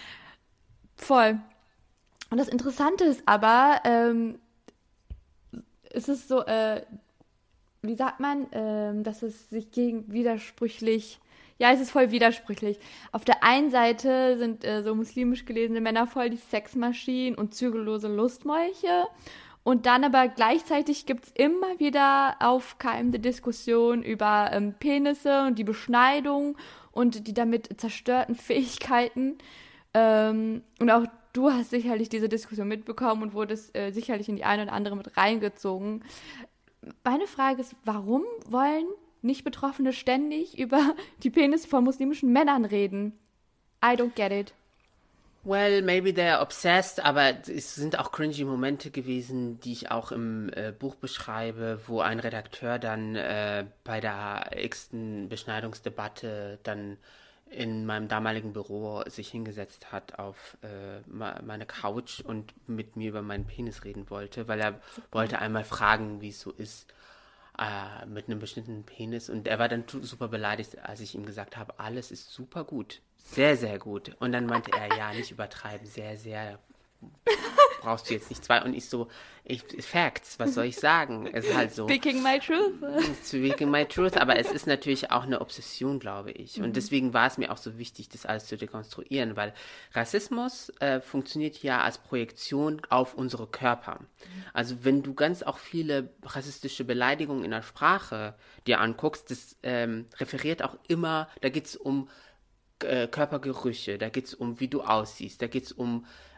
Voll. Und das Interessante ist aber, es ist so, wie sagt man, dass es sich widersprüchlich, ja, es ist voll widersprüchlich. Auf der einen Seite sind so muslimisch gelesene Männer voll die Sexmaschinen und zügellose Lustmolche. Und dann aber gleichzeitig gibt es immer wieder aufkeimende Diskussionen über Penisse und die Beschneidung und die damit zerstörten Fähigkeiten. Und auch du hast sicherlich diese Diskussion mitbekommen und wurdest sicherlich in die eine oder andere mit reingezogen. Meine Frage ist, warum wollen Nicht-Betroffene ständig über die Penisse von muslimischen Männern reden? I don't get it.
Well, maybe they're obsessed, aber es sind auch cringy Momente gewesen, die ich auch im Buch beschreibe, wo ein Redakteur dann bei der x-ten Beschneidungsdebatte dann in meinem damaligen Büro sich hingesetzt hat auf meine Couch und mit mir über meinen Penis reden wollte, weil er wollte einmal fragen, wie es so ist mit einem bestimmten Penis. Und er war dann super beleidigt, als ich ihm gesagt habe, alles ist super gut. Sehr, sehr gut. Und dann meinte er, ja, nicht übertreiben, sehr, sehr, brauchst du jetzt nicht 2. Und ich so, Facts, was soll ich sagen? Es ist halt so.
Speaking my truth.
Speaking my truth, aber es ist natürlich auch eine Obsession, glaube ich. Und deswegen war es mir auch so wichtig, das alles zu dekonstruieren, weil Rassismus funktioniert ja als Projektion auf unsere Körper. Also wenn du ganz auch viele rassistische Beleidigungen in der Sprache dir anguckst, das referiert auch immer, da geht es um Körpergerüche, da geht es um, wie du aussiehst, da geht es um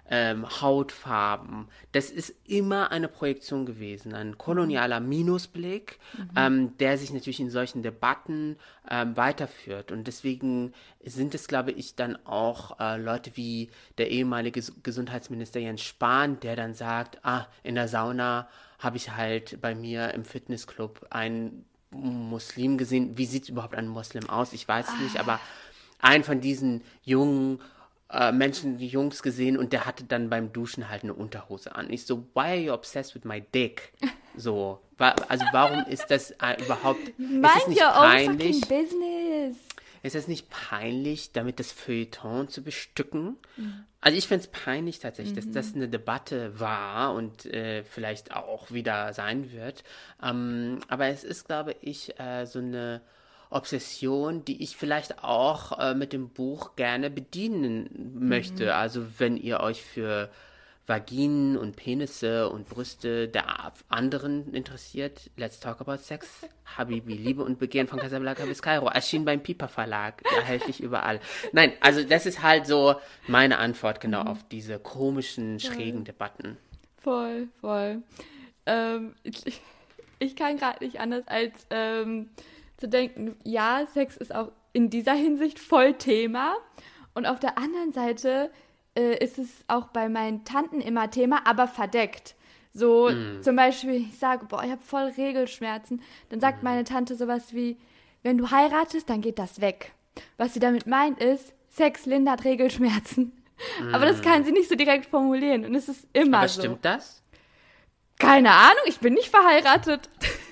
Hautfarben. Das ist immer eine Projektion gewesen, ein kolonialer Minusblick, der sich natürlich in solchen Debatten weiterführt. Und deswegen sind es, glaube ich, dann auch Leute wie der ehemalige Gesundheitsminister Jens Spahn, der dann sagt, in der Sauna habe ich halt bei mir im Fitnessclub einen Muslim gesehen. Wie sieht überhaupt ein Muslim aus? Ich weiß es nicht, aber einen von diesen jungen Menschen, die Jungs gesehen und der hatte dann beim Duschen halt eine Unterhose an. Ich so, why are you obsessed with my dick? So, also warum ist das überhaupt, ist es nicht peinlich?
Business.
Ist es nicht peinlich, damit das Feuilleton zu bestücken? Also ich finde es peinlich tatsächlich, dass das eine Debatte war und vielleicht auch wieder sein wird. Aber es ist, glaube ich, so eine Obsession, die ich vielleicht auch mit dem Buch gerne bedienen möchte. Also wenn ihr euch für Vaginen und Penisse und Brüste der anderen interessiert, Let's Talk About Sex, Habibi, Liebe und Begehren von Casablanca bis Kairo, erschien beim Piper Verlag, erhältlich überall. Nein, also das ist halt so meine Antwort genau auf diese komischen, schrägen Debatten.
Voll. Ich kann gerade nicht anders als zu denken, ja, Sex ist auch in dieser Hinsicht voll Thema. Und auf der anderen Seite ist es auch bei meinen Tanten immer Thema, aber verdeckt. So zum Beispiel, ich sage, ich habe voll Regelschmerzen. Dann sagt meine Tante sowas wie, wenn du heiratest, dann geht das weg. Was sie damit meint ist, Sex lindert Regelschmerzen. Aber das kann sie nicht so direkt formulieren. Und es ist immer
aber
so.
Stimmt das?
Keine Ahnung, ich bin nicht verheiratet.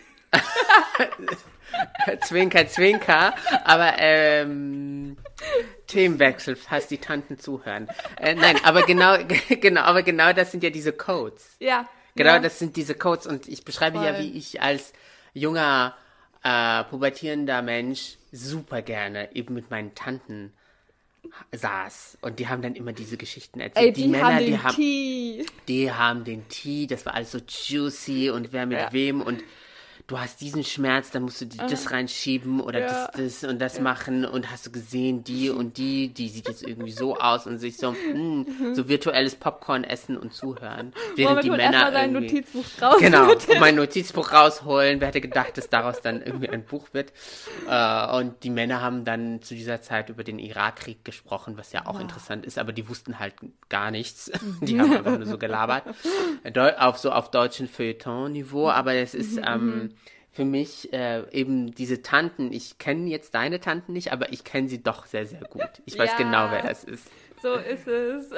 Zwinker, Zwinker, aber Themenwechsel, falls die Tanten zuhören. Nein, aber genau das sind ja diese Codes.
Ja.
Genau,
ja.
das sind diese Codes und ich beschreibe ja, wie ich als junger, pubertierender Mensch super gerne eben mit meinen Tanten saß und die haben dann immer diese Geschichten erzählt.
Ey, die Männer,
die haben den Tee, das war alles so juicy und wer mit wem und du hast diesen Schmerz, dann musst du das reinschieben oder das und das machen und hast du gesehen, die und die sieht jetzt irgendwie so aus und sich so, so virtuelles Popcorn essen und zuhören. Während die Männer
dein Notizbuch raus.
Genau, und mein Notizbuch rausholen. Wer hätte gedacht, dass daraus dann irgendwie ein Buch wird. Und die Männer haben dann zu dieser Zeit über den Irakkrieg gesprochen, was ja auch interessant ist, aber die wussten halt gar nichts. Die haben einfach nur so gelabert. Auf deutschen Feuilleton-Niveau, aber es ist für mich eben diese Tanten, ich kenne jetzt deine Tanten nicht, aber ich kenne sie doch sehr, sehr gut. Ich weiß genau, wer das ist.
So ist es.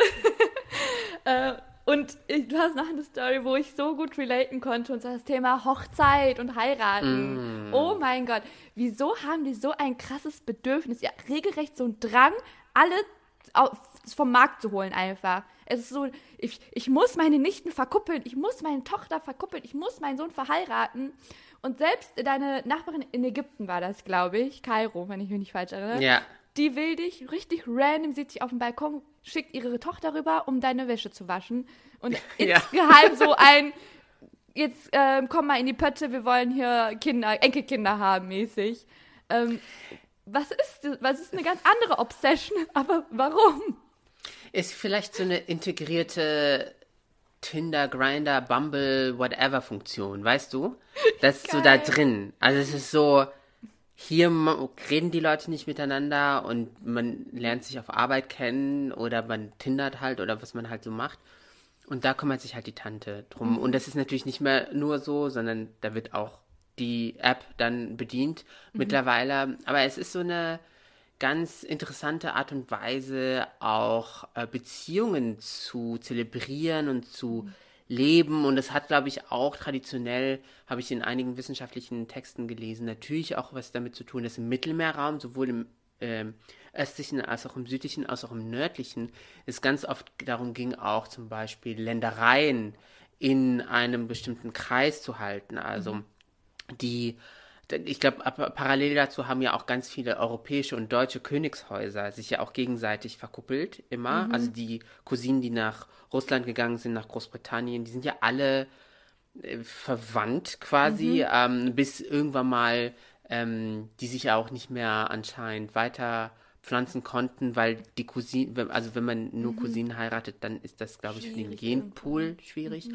Und du hast noch eine Story, wo ich so gut relaten konnte, und zwar das Thema Hochzeit und Heiraten. Oh mein Gott, wieso haben die so ein krasses Bedürfnis, ja, regelrecht so ein Drang, alle vom Markt zu holen einfach. Es ist so, ich muss meine Nichten verkuppeln, ich muss meine Tochter verkuppeln, ich muss meinen Sohn verheiraten. Und selbst deine Nachbarin in Ägypten war das, glaube ich, Kairo, wenn ich mich nicht falsch erinnere. Ja. Die will dich richtig random, sieht sich auf dem Balkon, schickt ihre Tochter rüber, um deine Wäsche zu waschen. Und insgeheim so ein, jetzt komm mal in die Pötte, wir wollen hier Enkelkinder haben mäßig. Was ist eine ganz andere Obsession, aber warum?
Ist vielleicht so eine integrierte Tinder, Grindr, Bumble, whatever Funktion, weißt du? Das ist so da drin. Also es ist so, hier reden die Leute nicht miteinander und man lernt sich auf Arbeit kennen oder man tindert halt oder was man halt so macht. Und da kümmert sich halt die Tante drum. Und das ist natürlich nicht mehr nur so, sondern da wird auch die App dann bedient mittlerweile. Aber es ist so eine ganz interessante Art und Weise, auch Beziehungen zu zelebrieren und zu leben. Und das hat, glaube ich, auch traditionell, habe ich in einigen wissenschaftlichen Texten gelesen, natürlich auch was damit zu tun, dass im Mittelmeerraum, sowohl im östlichen als auch im südlichen, als auch im nördlichen, es ganz oft darum ging, auch zum Beispiel Ländereien in einem bestimmten Kreis zu halten. Also ich glaube, parallel dazu haben ja auch ganz viele europäische und deutsche Königshäuser sich ja auch gegenseitig verkuppelt, immer. Also die Cousinen, die nach Russland gegangen sind, nach Großbritannien, die sind ja alle verwandt quasi, bis irgendwann mal die sich ja auch nicht mehr anscheinend weiter pflanzen konnten, weil die Cousinen, also wenn man nur Cousinen heiratet, dann ist das, glaube ich, für den Genpool schwierig.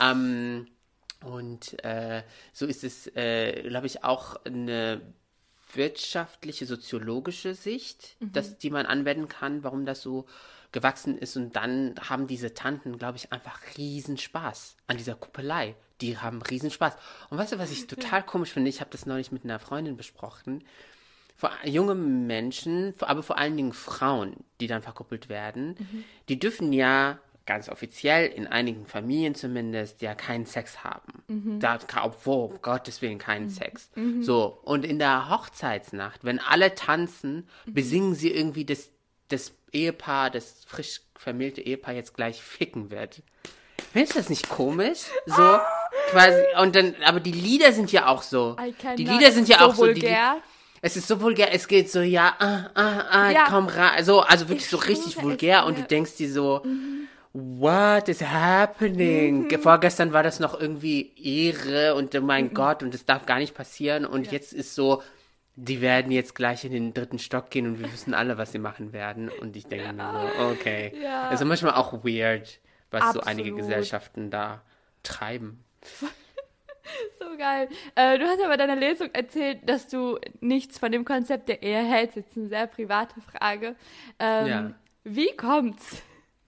So ist es, glaube ich, auch eine wirtschaftliche, soziologische Sicht, die man anwenden kann, warum das so gewachsen ist. Und dann haben diese Tanten, glaube ich, einfach Riesenspaß an dieser Kuppelei. Die haben Riesenspaß. Und weißt du, was ich total komisch finde? Ich habe das neulich mit einer Freundin besprochen. Junge Menschen, aber vor allen Dingen Frauen, die dann verkuppelt werden, die dürfen ja ganz offiziell, in einigen Familien zumindest, ja keinen Sex haben. Obwohl, um Gottes Willen, keinen Sex. So, und in der Hochzeitsnacht, wenn alle tanzen, besingen sie irgendwie das Ehepaar, das frisch vermählte Ehepaar jetzt gleich ficken wird. Findest du das nicht komisch? So, quasi, und dann, aber die Lieder sind ja auch so. Die Lieder sind ja auch so. Es ist so vulgär, es geht so, komm rein. So, also wirklich so richtig vulgär und du denkst dir so, what is happening? Vorgestern war das noch irgendwie Ehre und oh mein Gott und das darf gar nicht passieren und jetzt ist so, die werden jetzt gleich in den 3. Stock gehen und wir wissen alle, was sie machen werden und ich denke mir so, okay. Ja. Also manchmal auch weird, was so einige Gesellschaften da treiben.
So geil. Du hast ja bei deiner Lesung erzählt, dass du nichts von dem Konzept der Ehe hältst. Jetzt eine sehr private Frage. Wie kommt's?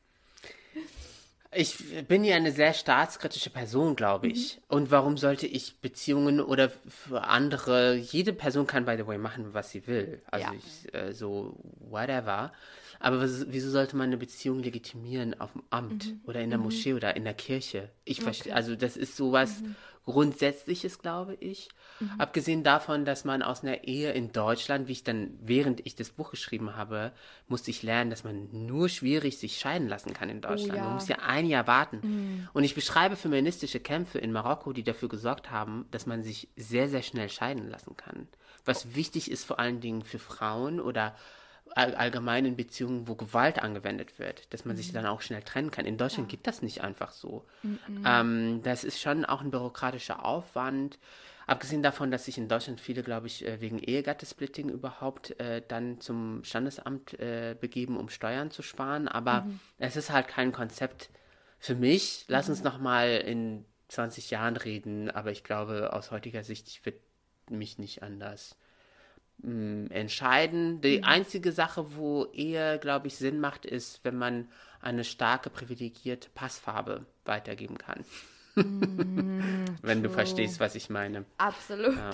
Ich bin ja eine sehr staatskritische Person, glaube ich. Und warum sollte ich Beziehungen oder für andere, jede Person kann, by the way, machen, was sie will. Also so whatever. Aber wieso sollte man eine Beziehung legitimieren auf dem Amt oder in der Moschee oder in der Kirche? Ich verstehe, also das ist sowas Grundsätzliches, glaube ich. Abgesehen davon, dass man aus einer Ehe in Deutschland, wie ich dann, während ich das Buch geschrieben habe, musste ich lernen, dass man nur schwierig sich scheiden lassen kann in Deutschland. Man muss ja 1 Jahr warten. Und ich beschreibe feministische Kämpfe in Marokko, die dafür gesorgt haben, dass man sich sehr, sehr schnell scheiden lassen kann. Was wichtig ist vor allen Dingen für Frauen oder allgemein in Beziehungen, wo Gewalt angewendet wird, dass man sich dann auch schnell trennen kann. In Deutschland gibt das nicht einfach so. Das ist schon auch ein bürokratischer Aufwand. Abgesehen davon, dass sich in Deutschland viele, glaube ich, wegen Ehegattesplitting überhaupt dann zum Standesamt begeben, um Steuern zu sparen. Aber es ist halt kein Konzept für mich. Lass uns nochmal in 20 Jahren reden. Aber ich glaube, aus heutiger Sicht, ich würde mich nicht anders entscheiden. Die einzige Sache, wo Ehe, glaube ich, Sinn macht, ist, wenn man eine starke, privilegierte Passfarbe weitergeben kann. Wenn du verstehst, was ich meine.
Absolut. Ja.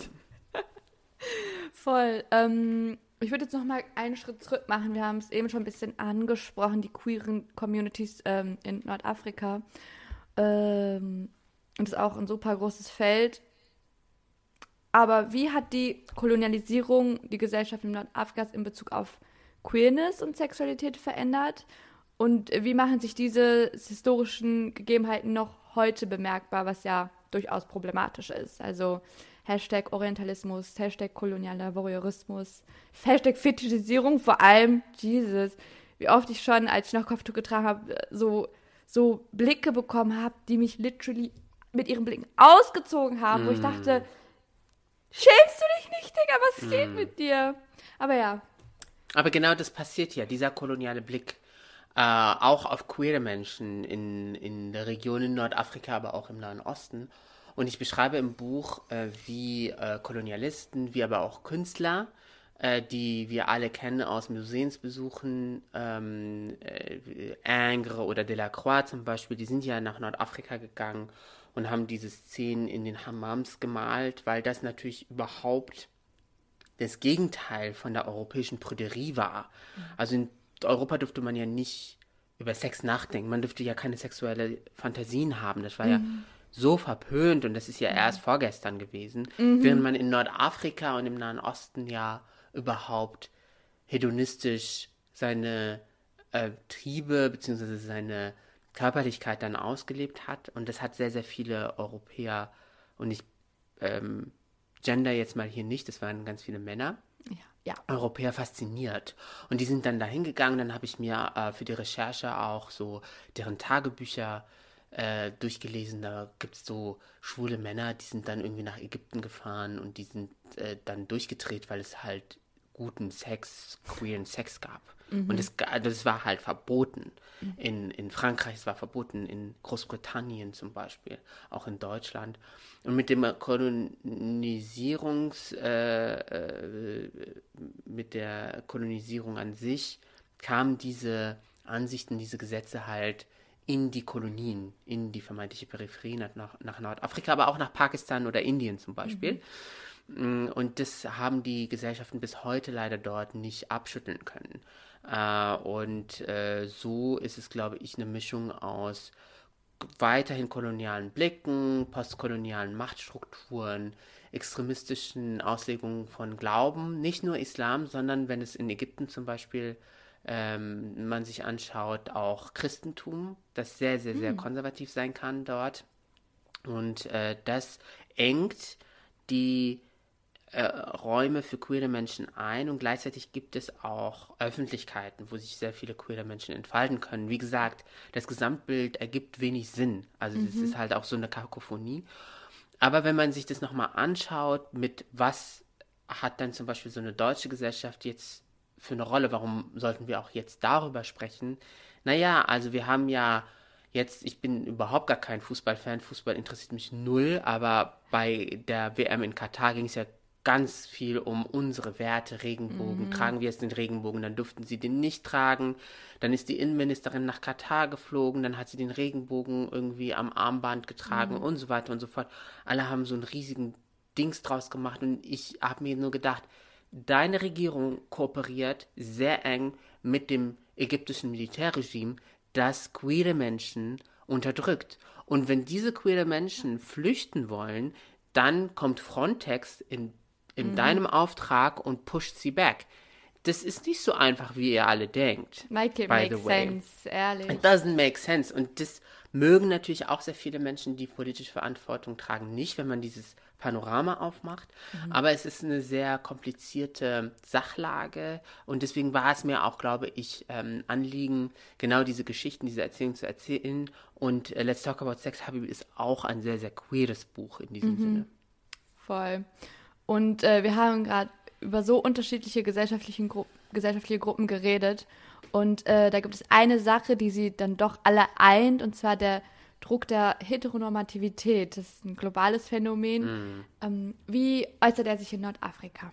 Voll. Ich würde jetzt noch mal einen Schritt zurück machen. Wir haben es eben schon ein bisschen angesprochen, die queeren Communities in Nordafrika. Und das ist auch ein super großes Feld. Aber wie hat die Kolonialisierung die Gesellschaft in Nordafrikas in Bezug auf Queerness und Sexualität verändert? Und wie machen sich diese historischen Gegebenheiten noch heute bemerkbar, was ja durchaus problematisch ist? Also Hashtag Orientalismus, Hashtag kolonialer Voyeurismus, Hashtag Fetischisierung, vor allem, Jesus, wie oft ich schon, als ich noch Kopftuch getragen habe, so Blicke bekommen habe, die mich literally mit ihren Blicken ausgezogen haben, wo ich dachte, schämst du dich nicht, Digga, was geht mit dir? Aber ja.
Aber genau das passiert ja, dieser koloniale Blick, auch auf queere Menschen in der Region in Nordafrika, aber auch im Nahen Osten. Und ich beschreibe im Buch, wie Kolonialisten, wie aber auch Künstler, die wir alle kennen aus Museumsbesuchen, Ingres oder Delacroix zum Beispiel, die sind ja nach Nordafrika gegangen und haben diese Szenen in den Hammams gemalt, weil das natürlich überhaupt das Gegenteil von der europäischen Prüderie war. Also in Europa durfte man ja nicht über Sex nachdenken, man dürfte ja keine sexuelle Fantasien haben, das war ja so verpönt und das ist ja erst vorgestern gewesen, während man in Nordafrika und im Nahen Osten ja überhaupt hedonistisch seine Triebe bzw. seine Körperlichkeit dann ausgelebt hat und das hat sehr, sehr viele Europäer und ich gender jetzt mal hier nicht, das waren ganz viele Männer, Europäer fasziniert und die sind dann dahin gegangen, dann habe ich mir für die Recherche auch so deren Tagebücher durchgelesen, da gibt es so schwule Männer, die sind dann irgendwie nach Ägypten gefahren und die sind dann durchgedreht, weil es halt guten Sex, queeren Sex gab. Und das war halt verboten. In Frankreich, es war verboten, in Großbritannien zum Beispiel, auch in Deutschland. Und mit dem mit der Kolonisierung an sich kamen diese Ansichten, diese Gesetze halt in die Kolonien, in die vermeintliche Peripherie nach Nordafrika, aber auch nach Pakistan oder Indien zum Beispiel. Und das haben die Gesellschaften bis heute leider dort nicht abschütteln können. So ist es, glaube ich, eine Mischung aus weiterhin kolonialen Blicken, postkolonialen Machtstrukturen, extremistischen Auslegungen von Glauben, nicht nur Islam, sondern wenn es in Ägypten zum Beispiel man sich anschaut, auch Christentum, das sehr, sehr, sehr konservativ sein kann dort. Und das engt die Räume für queere Menschen ein und gleichzeitig gibt es auch Öffentlichkeiten, wo sich sehr viele queere Menschen entfalten können. Wie gesagt, das Gesamtbild ergibt wenig Sinn. Also das ist halt auch so eine Kakophonie. Aber wenn man sich das nochmal anschaut, mit was hat dann zum Beispiel so eine deutsche Gesellschaft jetzt für eine Rolle, warum sollten wir auch jetzt darüber sprechen? Naja, also wir haben ja jetzt, ich bin überhaupt gar kein Fußballfan, Fußball interessiert mich null, aber bei der WM in Katar ging es ja ganz viel um unsere Werte, Regenbogen. Tragen wir jetzt den Regenbogen, dann durften sie den nicht tragen. Dann ist die Innenministerin nach Katar geflogen, dann hat sie den Regenbogen irgendwie am Armband getragen und so weiter und so fort. Alle haben so einen riesigen Dings draus gemacht und ich habe mir nur gedacht, deine Regierung kooperiert sehr eng mit dem ägyptischen Militärregime, das queere Menschen unterdrückt. Und wenn diese queere Menschen flüchten wollen, dann kommt Frontex in deinem Auftrag und pusht sie back. Das ist nicht so einfach, wie ihr alle denkt.
Make it make sense, ehrlich.
It doesn't make sense. Und das mögen natürlich auch sehr viele Menschen, die politische Verantwortung tragen, nicht, wenn man dieses Panorama aufmacht. Aber es ist eine sehr komplizierte Sachlage und deswegen war es mir auch, glaube ich, Anliegen, genau diese Geschichten, diese Erzählungen zu erzählen. Und Let's Talk About Sex, Habibi ist auch ein sehr, sehr queeres Buch in diesem Sinne.
Voll. Und wir haben gerade über so unterschiedliche gesellschaftliche Gruppen geredet. Und da gibt es eine Sache, die sie dann doch alle eint, und zwar der Druck der Heteronormativität. Das ist ein globales Phänomen. Wie äußert er sich in Nordafrika?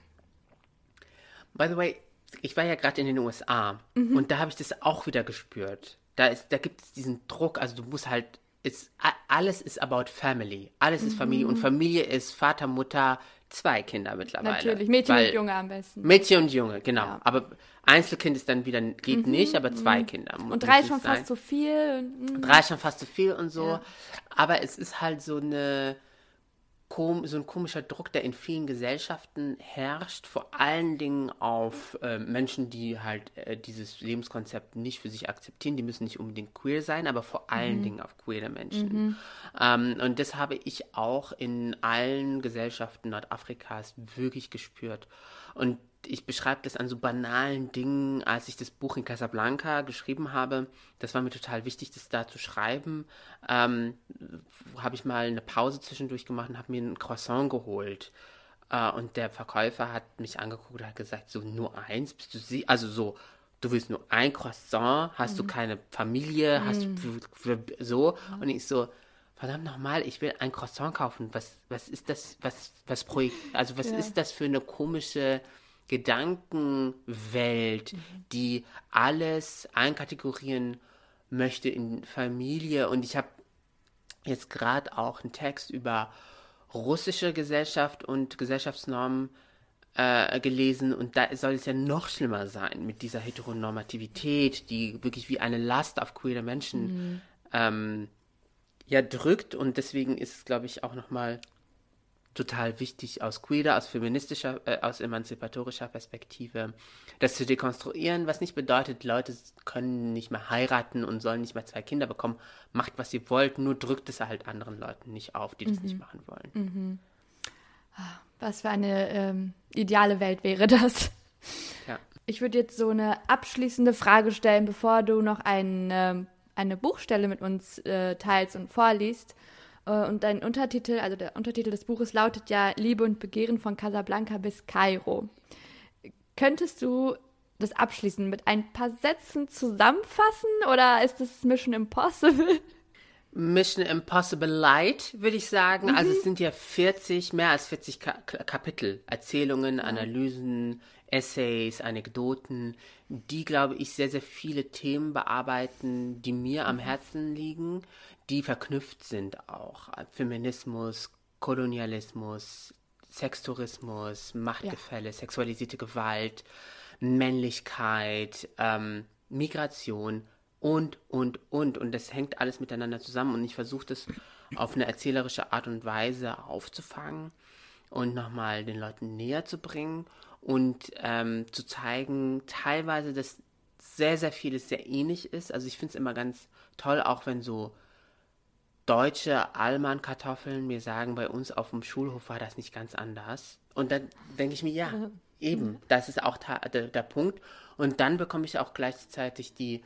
By the way, ich war ja gerade in den USA und da habe ich das auch wieder gespürt. Da gibt es diesen Druck, also du musst halt, alles ist about family. Alles ist Familie und Familie ist Vater, Mutter, 2 Kinder mittlerweile.
Natürlich, Mädchen und Junge am besten.
Mädchen und Junge, genau. Ja. Aber Einzelkind ist dann wieder, geht nicht, aber 2 Kinder.
Und 3 ist schon fast zu viel.
3 ist schon fast zu viel und so.
Ja.
Aber es ist halt so ein komischer Druck, der in vielen Gesellschaften herrscht, vor allen Dingen auf Menschen, die halt dieses Lebenskonzept nicht für sich akzeptieren. Die müssen nicht unbedingt queer sein, aber vor allen Dingen auf queere Menschen. Und das habe ich auch in allen Gesellschaften Nordafrikas wirklich gespürt. Und ich beschreibe das an so banalen Dingen, als ich das Buch in Casablanca geschrieben habe. Das war mir total wichtig, das da zu schreiben. Habe ich mal eine Pause zwischendurch gemacht und habe mir ein Croissant geholt. Und der Verkäufer hat mich angeguckt und hat gesagt, so nur eins, bist du also so, du willst nur ein Croissant, hast du keine Familie, hast du so. Und ich so, verdammt nochmal, ich will ein Croissant kaufen. Was ist das, ist das für eine komische Gedankenwelt, die alles einkategorieren möchte in Familie. Und ich habe jetzt gerade auch einen Text über russische Gesellschaft und Gesellschaftsnormen gelesen und da soll es ja noch schlimmer sein mit dieser Heteronormativität, die wirklich wie eine Last auf queere Menschen drückt, und deswegen ist es, glaube ich, auch nochmal total wichtig, aus queerer, aus feministischer, aus emanzipatorischer Perspektive das zu dekonstruieren, was nicht bedeutet, Leute können nicht mehr heiraten und sollen nicht mehr 2 Kinder bekommen. Macht, was ihr wollt, nur drückt es halt anderen Leuten nicht auf, die das nicht machen wollen.
Was für eine ideale Welt wäre das?
Ja.
Ich würde jetzt so eine abschließende Frage stellen, bevor du noch eine Buchstelle mit uns teilst und vorliest. Und dein Untertitel, also der Untertitel des Buches lautet ja Liebe und Begehren von Casablanca bis Kairo. Könntest du das abschließend mit ein paar Sätzen zusammenfassen oder ist das Mission Impossible?
Mission Impossible Light, würde ich sagen. Also es sind ja mehr als 40 Kapitel, Erzählungen, Analysen, Essays, Anekdoten, die, glaube ich, sehr, sehr viele Themen bearbeiten, die mir am Herzen liegen, die verknüpft sind auch. Feminismus, Kolonialismus, Sextourismus, Machtgefälle, sexualisierte Gewalt, Männlichkeit, Migration und. Und das hängt alles miteinander zusammen und ich versuche das auf eine erzählerische Art und Weise aufzufangen und nochmal den Leuten näher zu bringen und zu zeigen, teilweise, dass sehr, sehr vieles sehr ähnlich ist. Also ich finde es immer ganz toll, auch wenn so deutsche Allmann-Kartoffeln mir sagen, bei uns auf dem Schulhof war das nicht ganz anders. Und dann denke ich mir, ja, eben, das ist auch der Punkt. Und dann bekomme ich auch gleichzeitig die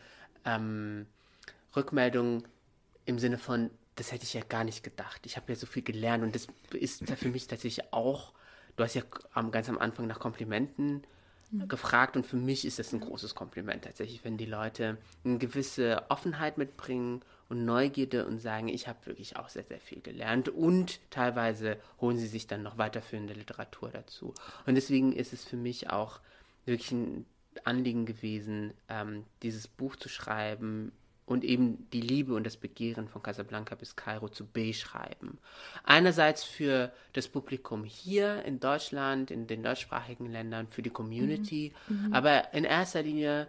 Rückmeldung im Sinne von, das hätte ich ja gar nicht gedacht. Ich habe ja so viel gelernt und das ist für mich tatsächlich auch, du hast ja ganz am Anfang nach Komplimenten gefragt und für mich ist das ein großes Kompliment tatsächlich, wenn die Leute eine gewisse Offenheit mitbringen und Neugierde und sagen, ich habe wirklich auch sehr, sehr viel gelernt und teilweise holen sie sich dann noch weiterführende Literatur dazu. Und deswegen ist es für mich auch wirklich ein Anliegen gewesen, dieses Buch zu schreiben und eben die Liebe und das Begehren von Casablanca bis Kairo zu beschreiben. Einerseits für das Publikum hier in Deutschland, in den deutschsprachigen Ländern, für die Community, aber in erster Linie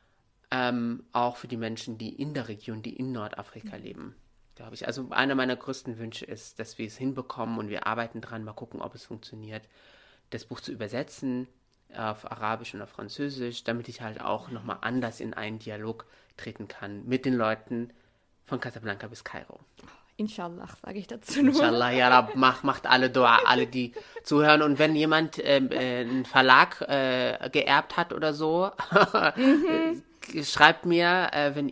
auch für die Menschen, die in der Region, die in Nordafrika leben, glaube ich. Also einer meiner größten Wünsche ist, dass wir es hinbekommen und wir arbeiten dran, mal gucken, ob es funktioniert, das Buch zu übersetzen auf Arabisch und auf Französisch, damit ich halt auch nochmal anders in einen Dialog treten kann mit den Leuten von Casablanca bis Kairo.
Inshallah, sage ich dazu nur.
Inshallah, ja Rab, macht alle Dua, alle, die zuhören. Und wenn jemand einen Verlag geerbt hat oder so, schreibt mir, wenn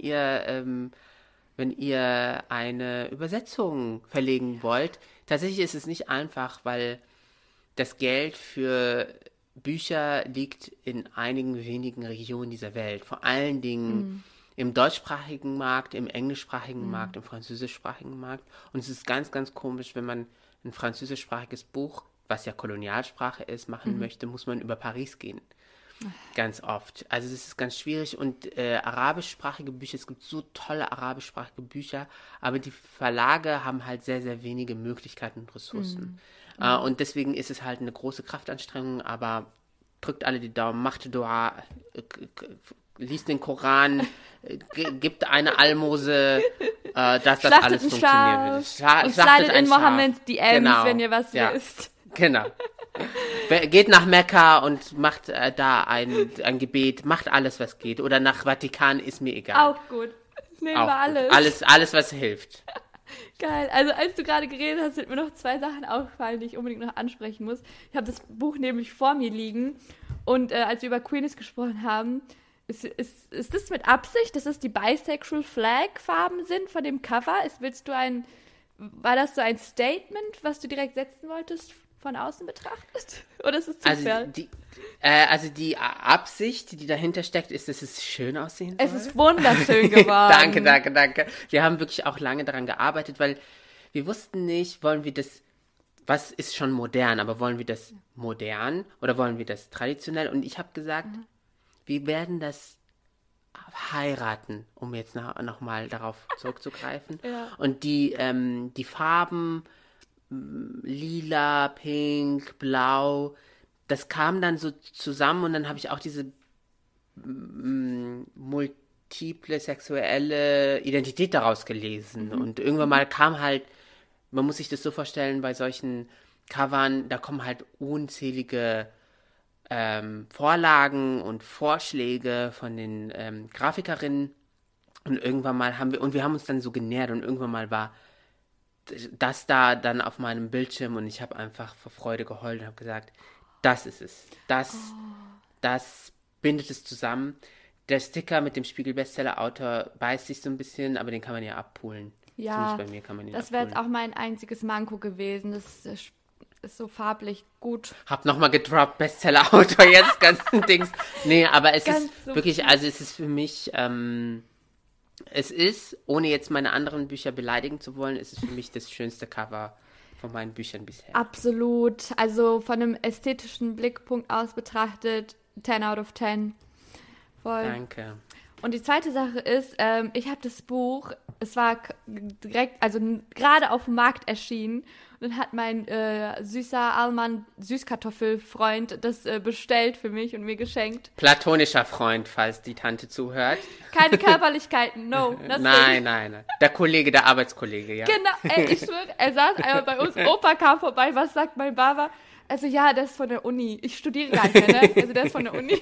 ihr eine Übersetzung verlegen wollt. Tatsächlich ist es nicht einfach, weil das Geld für Bücher liegt in einigen wenigen Regionen dieser Welt. Vor allen Dingen im deutschsprachigen Markt, im englischsprachigen Markt, im französischsprachigen Markt. Und es ist ganz, ganz komisch, wenn man ein französischsprachiges Buch, was ja Kolonialsprache ist, machen möchte, muss man über Paris gehen. Ganz oft. Also es ist ganz schwierig und arabischsprachige Bücher, es gibt so tolle arabischsprachige Bücher, aber die Verlage haben halt sehr, sehr wenige Möglichkeiten und Ressourcen. Und deswegen ist es halt eine große Kraftanstrengung, aber drückt alle die Daumen, macht Dua, liest den Koran, gibt eine Almose, dass das alles funktionieren wird.
Slaidet in Mohammeds DMs, wenn ihr was wisst.
Genau. Geht nach Mekka und macht da ein Gebet, macht alles, was geht. Oder nach Vatikan, ist mir egal.
Auch gut. Nehmen wir alles.
Alles, was hilft.
Geil. Also als du gerade geredet hast, sind mir noch 2 Sachen aufgefallen, die ich unbedingt noch ansprechen muss. Ich habe das Buch nämlich vor mir liegen und als wir über Queerness gesprochen haben, ist das mit Absicht, dass es die Bisexual Flag Farben sind von dem Cover? War das so ein Statement, was du direkt setzen wolltest, von außen betrachtet? Oder ist es Zufall?
Also die Absicht, die dahinter steckt, ist, dass es schön aussehen soll.
Es ist wunderschön geworden.
Danke. Wir haben wirklich auch lange daran gearbeitet, weil wir wussten nicht, wollen wir das, was ist schon modern, aber wollen wir das modern oder wollen wir das traditionell? Und ich habe gesagt, wir werden das heiraten, um jetzt noch mal darauf zurückzugreifen. Ja. Und die Farben lila, pink, blau, das kam dann so zusammen und dann habe ich auch diese multiple sexuelle Identität daraus gelesen. Und irgendwann mal kam halt, man muss sich das so vorstellen, bei solchen Covern, da kommen halt unzählige Vorlagen und Vorschläge von den Grafikerinnen und irgendwann mal haben wir uns dann so genähert und irgendwann mal war das da dann auf meinem Bildschirm und ich habe einfach vor Freude geheult und habe gesagt, das ist es. Das bindet es zusammen. Der Sticker mit dem Spiegel-Bestseller-Autor beißt sich so ein bisschen, aber den kann man ja abpulen.
Ja,
bei mir kann man den
das wäre jetzt auch mein einziges Manko gewesen. ist so farblich gut.
Hab nochmal gedroppt, Bestseller-Autor jetzt, ganzen Dings. Nee, aber es
Ganz
ist
so
wirklich, also es ist für mich, es ist, ohne jetzt meine anderen Bücher beleidigen zu wollen, es ist für mich das schönste Cover von meinen Büchern bisher.
Absolut. Also von einem ästhetischen Blickpunkt aus betrachtet, 10 out of 10. Voll.
Danke.
Und die zweite Sache ist, ich habe das Buch, es war direkt, also gerade auf dem Markt erschienen. Und dann hat mein süßer Alman Süßkartoffelfreund das bestellt für mich und mir geschenkt.
Platonischer Freund, falls die Tante zuhört.
Keine Körperlichkeiten, no.
Nein. Der Kollege, der Arbeitskollege, ja.
Genau, ey, ich schwöre, er saß einmal bei uns, Opa kam vorbei, was sagt mein Baba? Also ja, der ist von der Uni. Ich studiere gar nicht mehr, ne? Also der ist von der Uni.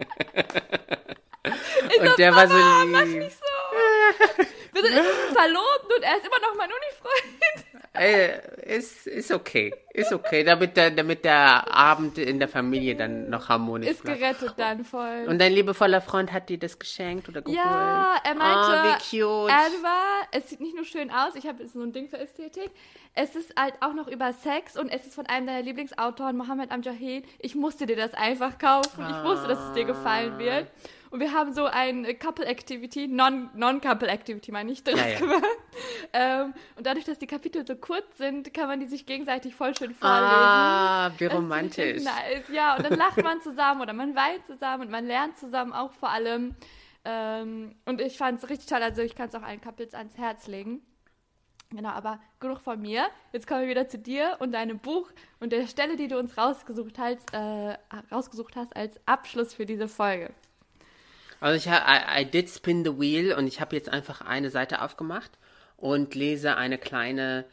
Und der war so lieb.
Mach nicht so. Wir sind verlobt und er ist immer noch mein Uni-Freund.
Ist okay. Ist okay, damit der Abend in der Familie dann noch harmonisch
Ist
bleibt.
gerettet dann voll.
Und dein liebevoller Freund hat dir das geschenkt oder geholt?
Ja, er meinte,
wie cute.
es sieht nicht nur schön aus, ich habe jetzt so ein Ding für Ästhetik, es ist halt auch noch über Sex und es ist von einem deiner Lieblingsautoren, Mohammed Amjahid. Ich musste dir das einfach kaufen, ich wusste, dass es dir gefallen wird. Und wir haben so ein Couple-Activity, Non-Couple-Activity meine ich, draus gemacht. Und dadurch, dass die Kapitel so kurz sind, kann man die sich gegenseitig voll schön vorlesen.
Wie romantisch.
Nice. Ja, und dann lacht man zusammen oder man weint zusammen und man lernt zusammen auch vor allem. Und ich fand es richtig toll, also ich kann es auch allen Couples ans Herz legen. Genau, aber genug von mir. Jetzt kommen wir wieder zu dir und deinem Buch und der Stelle, die du uns rausgesucht hast als Abschluss für diese Folge.
Also I did spin the wheel und ich habe jetzt einfach eine Seite aufgemacht und lese eine kleine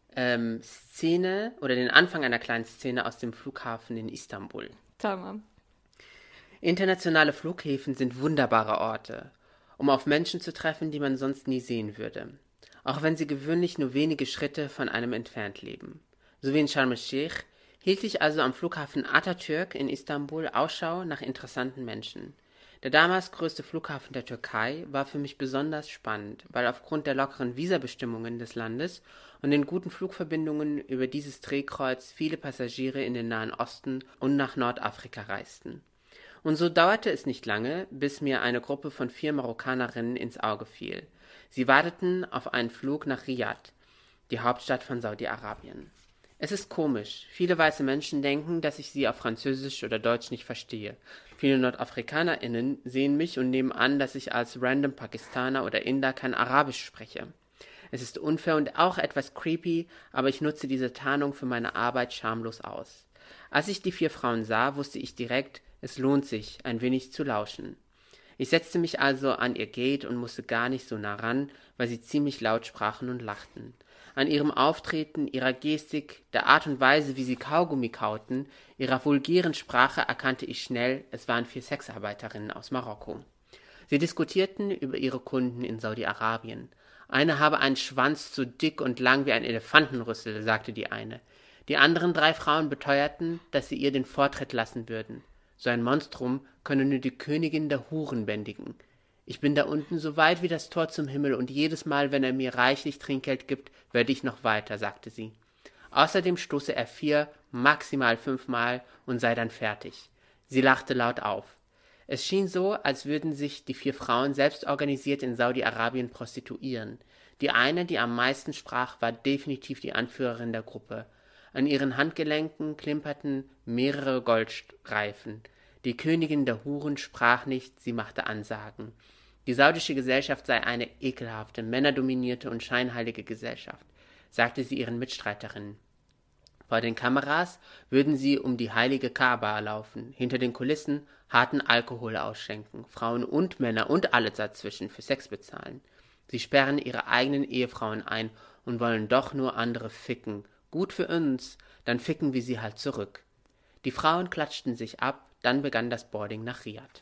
Szene oder den Anfang einer kleinen Szene aus dem Flughafen in Istanbul.
Tamam.
Internationale Flughäfen sind wunderbare Orte, um auf Menschen zu treffen, die man sonst nie sehen würde. Auch wenn sie gewöhnlich nur wenige Schritte von einem entfernt leben. So wie in Sharm el-Sheikh hielt ich also am Flughafen Atatürk in Istanbul Ausschau nach interessanten Menschen. Der damals größte Flughafen der Türkei war für mich besonders spannend, weil aufgrund der lockeren Visabestimmungen des Landes und den guten Flugverbindungen über dieses Drehkreuz viele Passagiere in den Nahen Osten und nach Nordafrika reisten. Und so dauerte es nicht lange, bis mir eine Gruppe von 4 Marokkanerinnen ins Auge fiel. Sie warteten auf einen Flug nach Riyadh, die Hauptstadt von Saudi-Arabien. Es ist komisch. Viele weiße Menschen denken, dass ich sie auf Französisch oder Deutsch nicht verstehe. Viele NordafrikanerInnen sehen mich und nehmen an, dass ich als random Pakistaner oder Inder kein Arabisch spreche. Es ist unfair und auch etwas creepy, aber ich nutze diese Tarnung für meine Arbeit schamlos aus. Als ich die 4 Frauen sah, wusste ich direkt, es lohnt sich, ein wenig zu lauschen. Ich setzte mich also an ihr Gate und musste gar nicht so nah ran, weil sie ziemlich laut sprachen und lachten. An ihrem Auftreten, ihrer Gestik, der Art und Weise, wie sie Kaugummi kauten, ihrer vulgären Sprache erkannte ich schnell, es waren 4 Sexarbeiterinnen aus Marokko. Sie diskutierten über ihre Kunden in Saudi-Arabien. Eine habe einen Schwanz so dick und lang wie ein Elefantenrüssel, sagte die eine. Die anderen 3 Frauen beteuerten, dass sie ihr den Vortritt lassen würden. So ein Monstrum könne nur die Königin der Huren bändigen. Ich bin da unten so weit wie das Tor zum Himmel und jedes Mal, wenn er mir reichlich Trinkgeld gibt, werde ich noch weiter, sagte sie. Außerdem stoße er 4, maximal 5 Mal und sei dann fertig. Sie lachte laut auf. Es schien so, als würden sich die 4 Frauen selbst organisiert in Saudi-Arabien prostituieren. Die eine, die am meisten sprach, war definitiv die Anführerin der Gruppe. An ihren Handgelenken klimperten mehrere Goldstreifen. Die Königin der Huren sprach nicht, sie machte Ansagen. Die saudische Gesellschaft sei eine ekelhafte, männerdominierte und scheinheilige Gesellschaft, sagte sie ihren Mitstreiterinnen. Vor den Kameras würden sie um die heilige Kaaba laufen, hinter den Kulissen harten Alkohol ausschenken, Frauen und Männer und alles dazwischen für Sex bezahlen. Sie sperren ihre eigenen Ehefrauen ein und wollen doch nur andere ficken. Gut für uns, dann ficken wir sie halt zurück. Die Frauen klatschten sich ab, dann begann das Boarding nach Riyadh.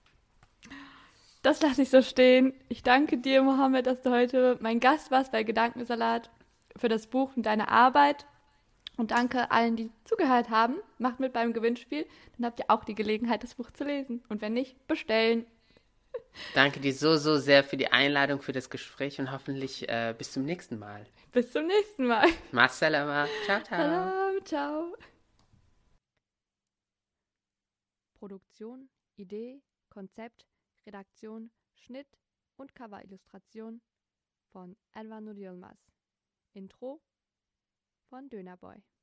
Das lasse ich so stehen. Ich danke dir, Mohammed, dass du heute mein Gast warst bei Gedankensalat, für das Buch und deine Arbeit. Und danke allen, die zugehört haben. Macht mit beim Gewinnspiel, dann habt ihr auch die Gelegenheit, das Buch zu lesen. Und wenn nicht, bestellen.
Danke dir so sehr für die Einladung, für das Gespräch und hoffentlich bis zum nächsten Mal.
Bis zum nächsten Mal.
Marcelama. Ciao, ciao.
Salam, ciao. Produktion, Idee, Konzept, Redaktion, Schnitt und Coverillustration von Elvanur Yilmaz. Intro von Dönerboy.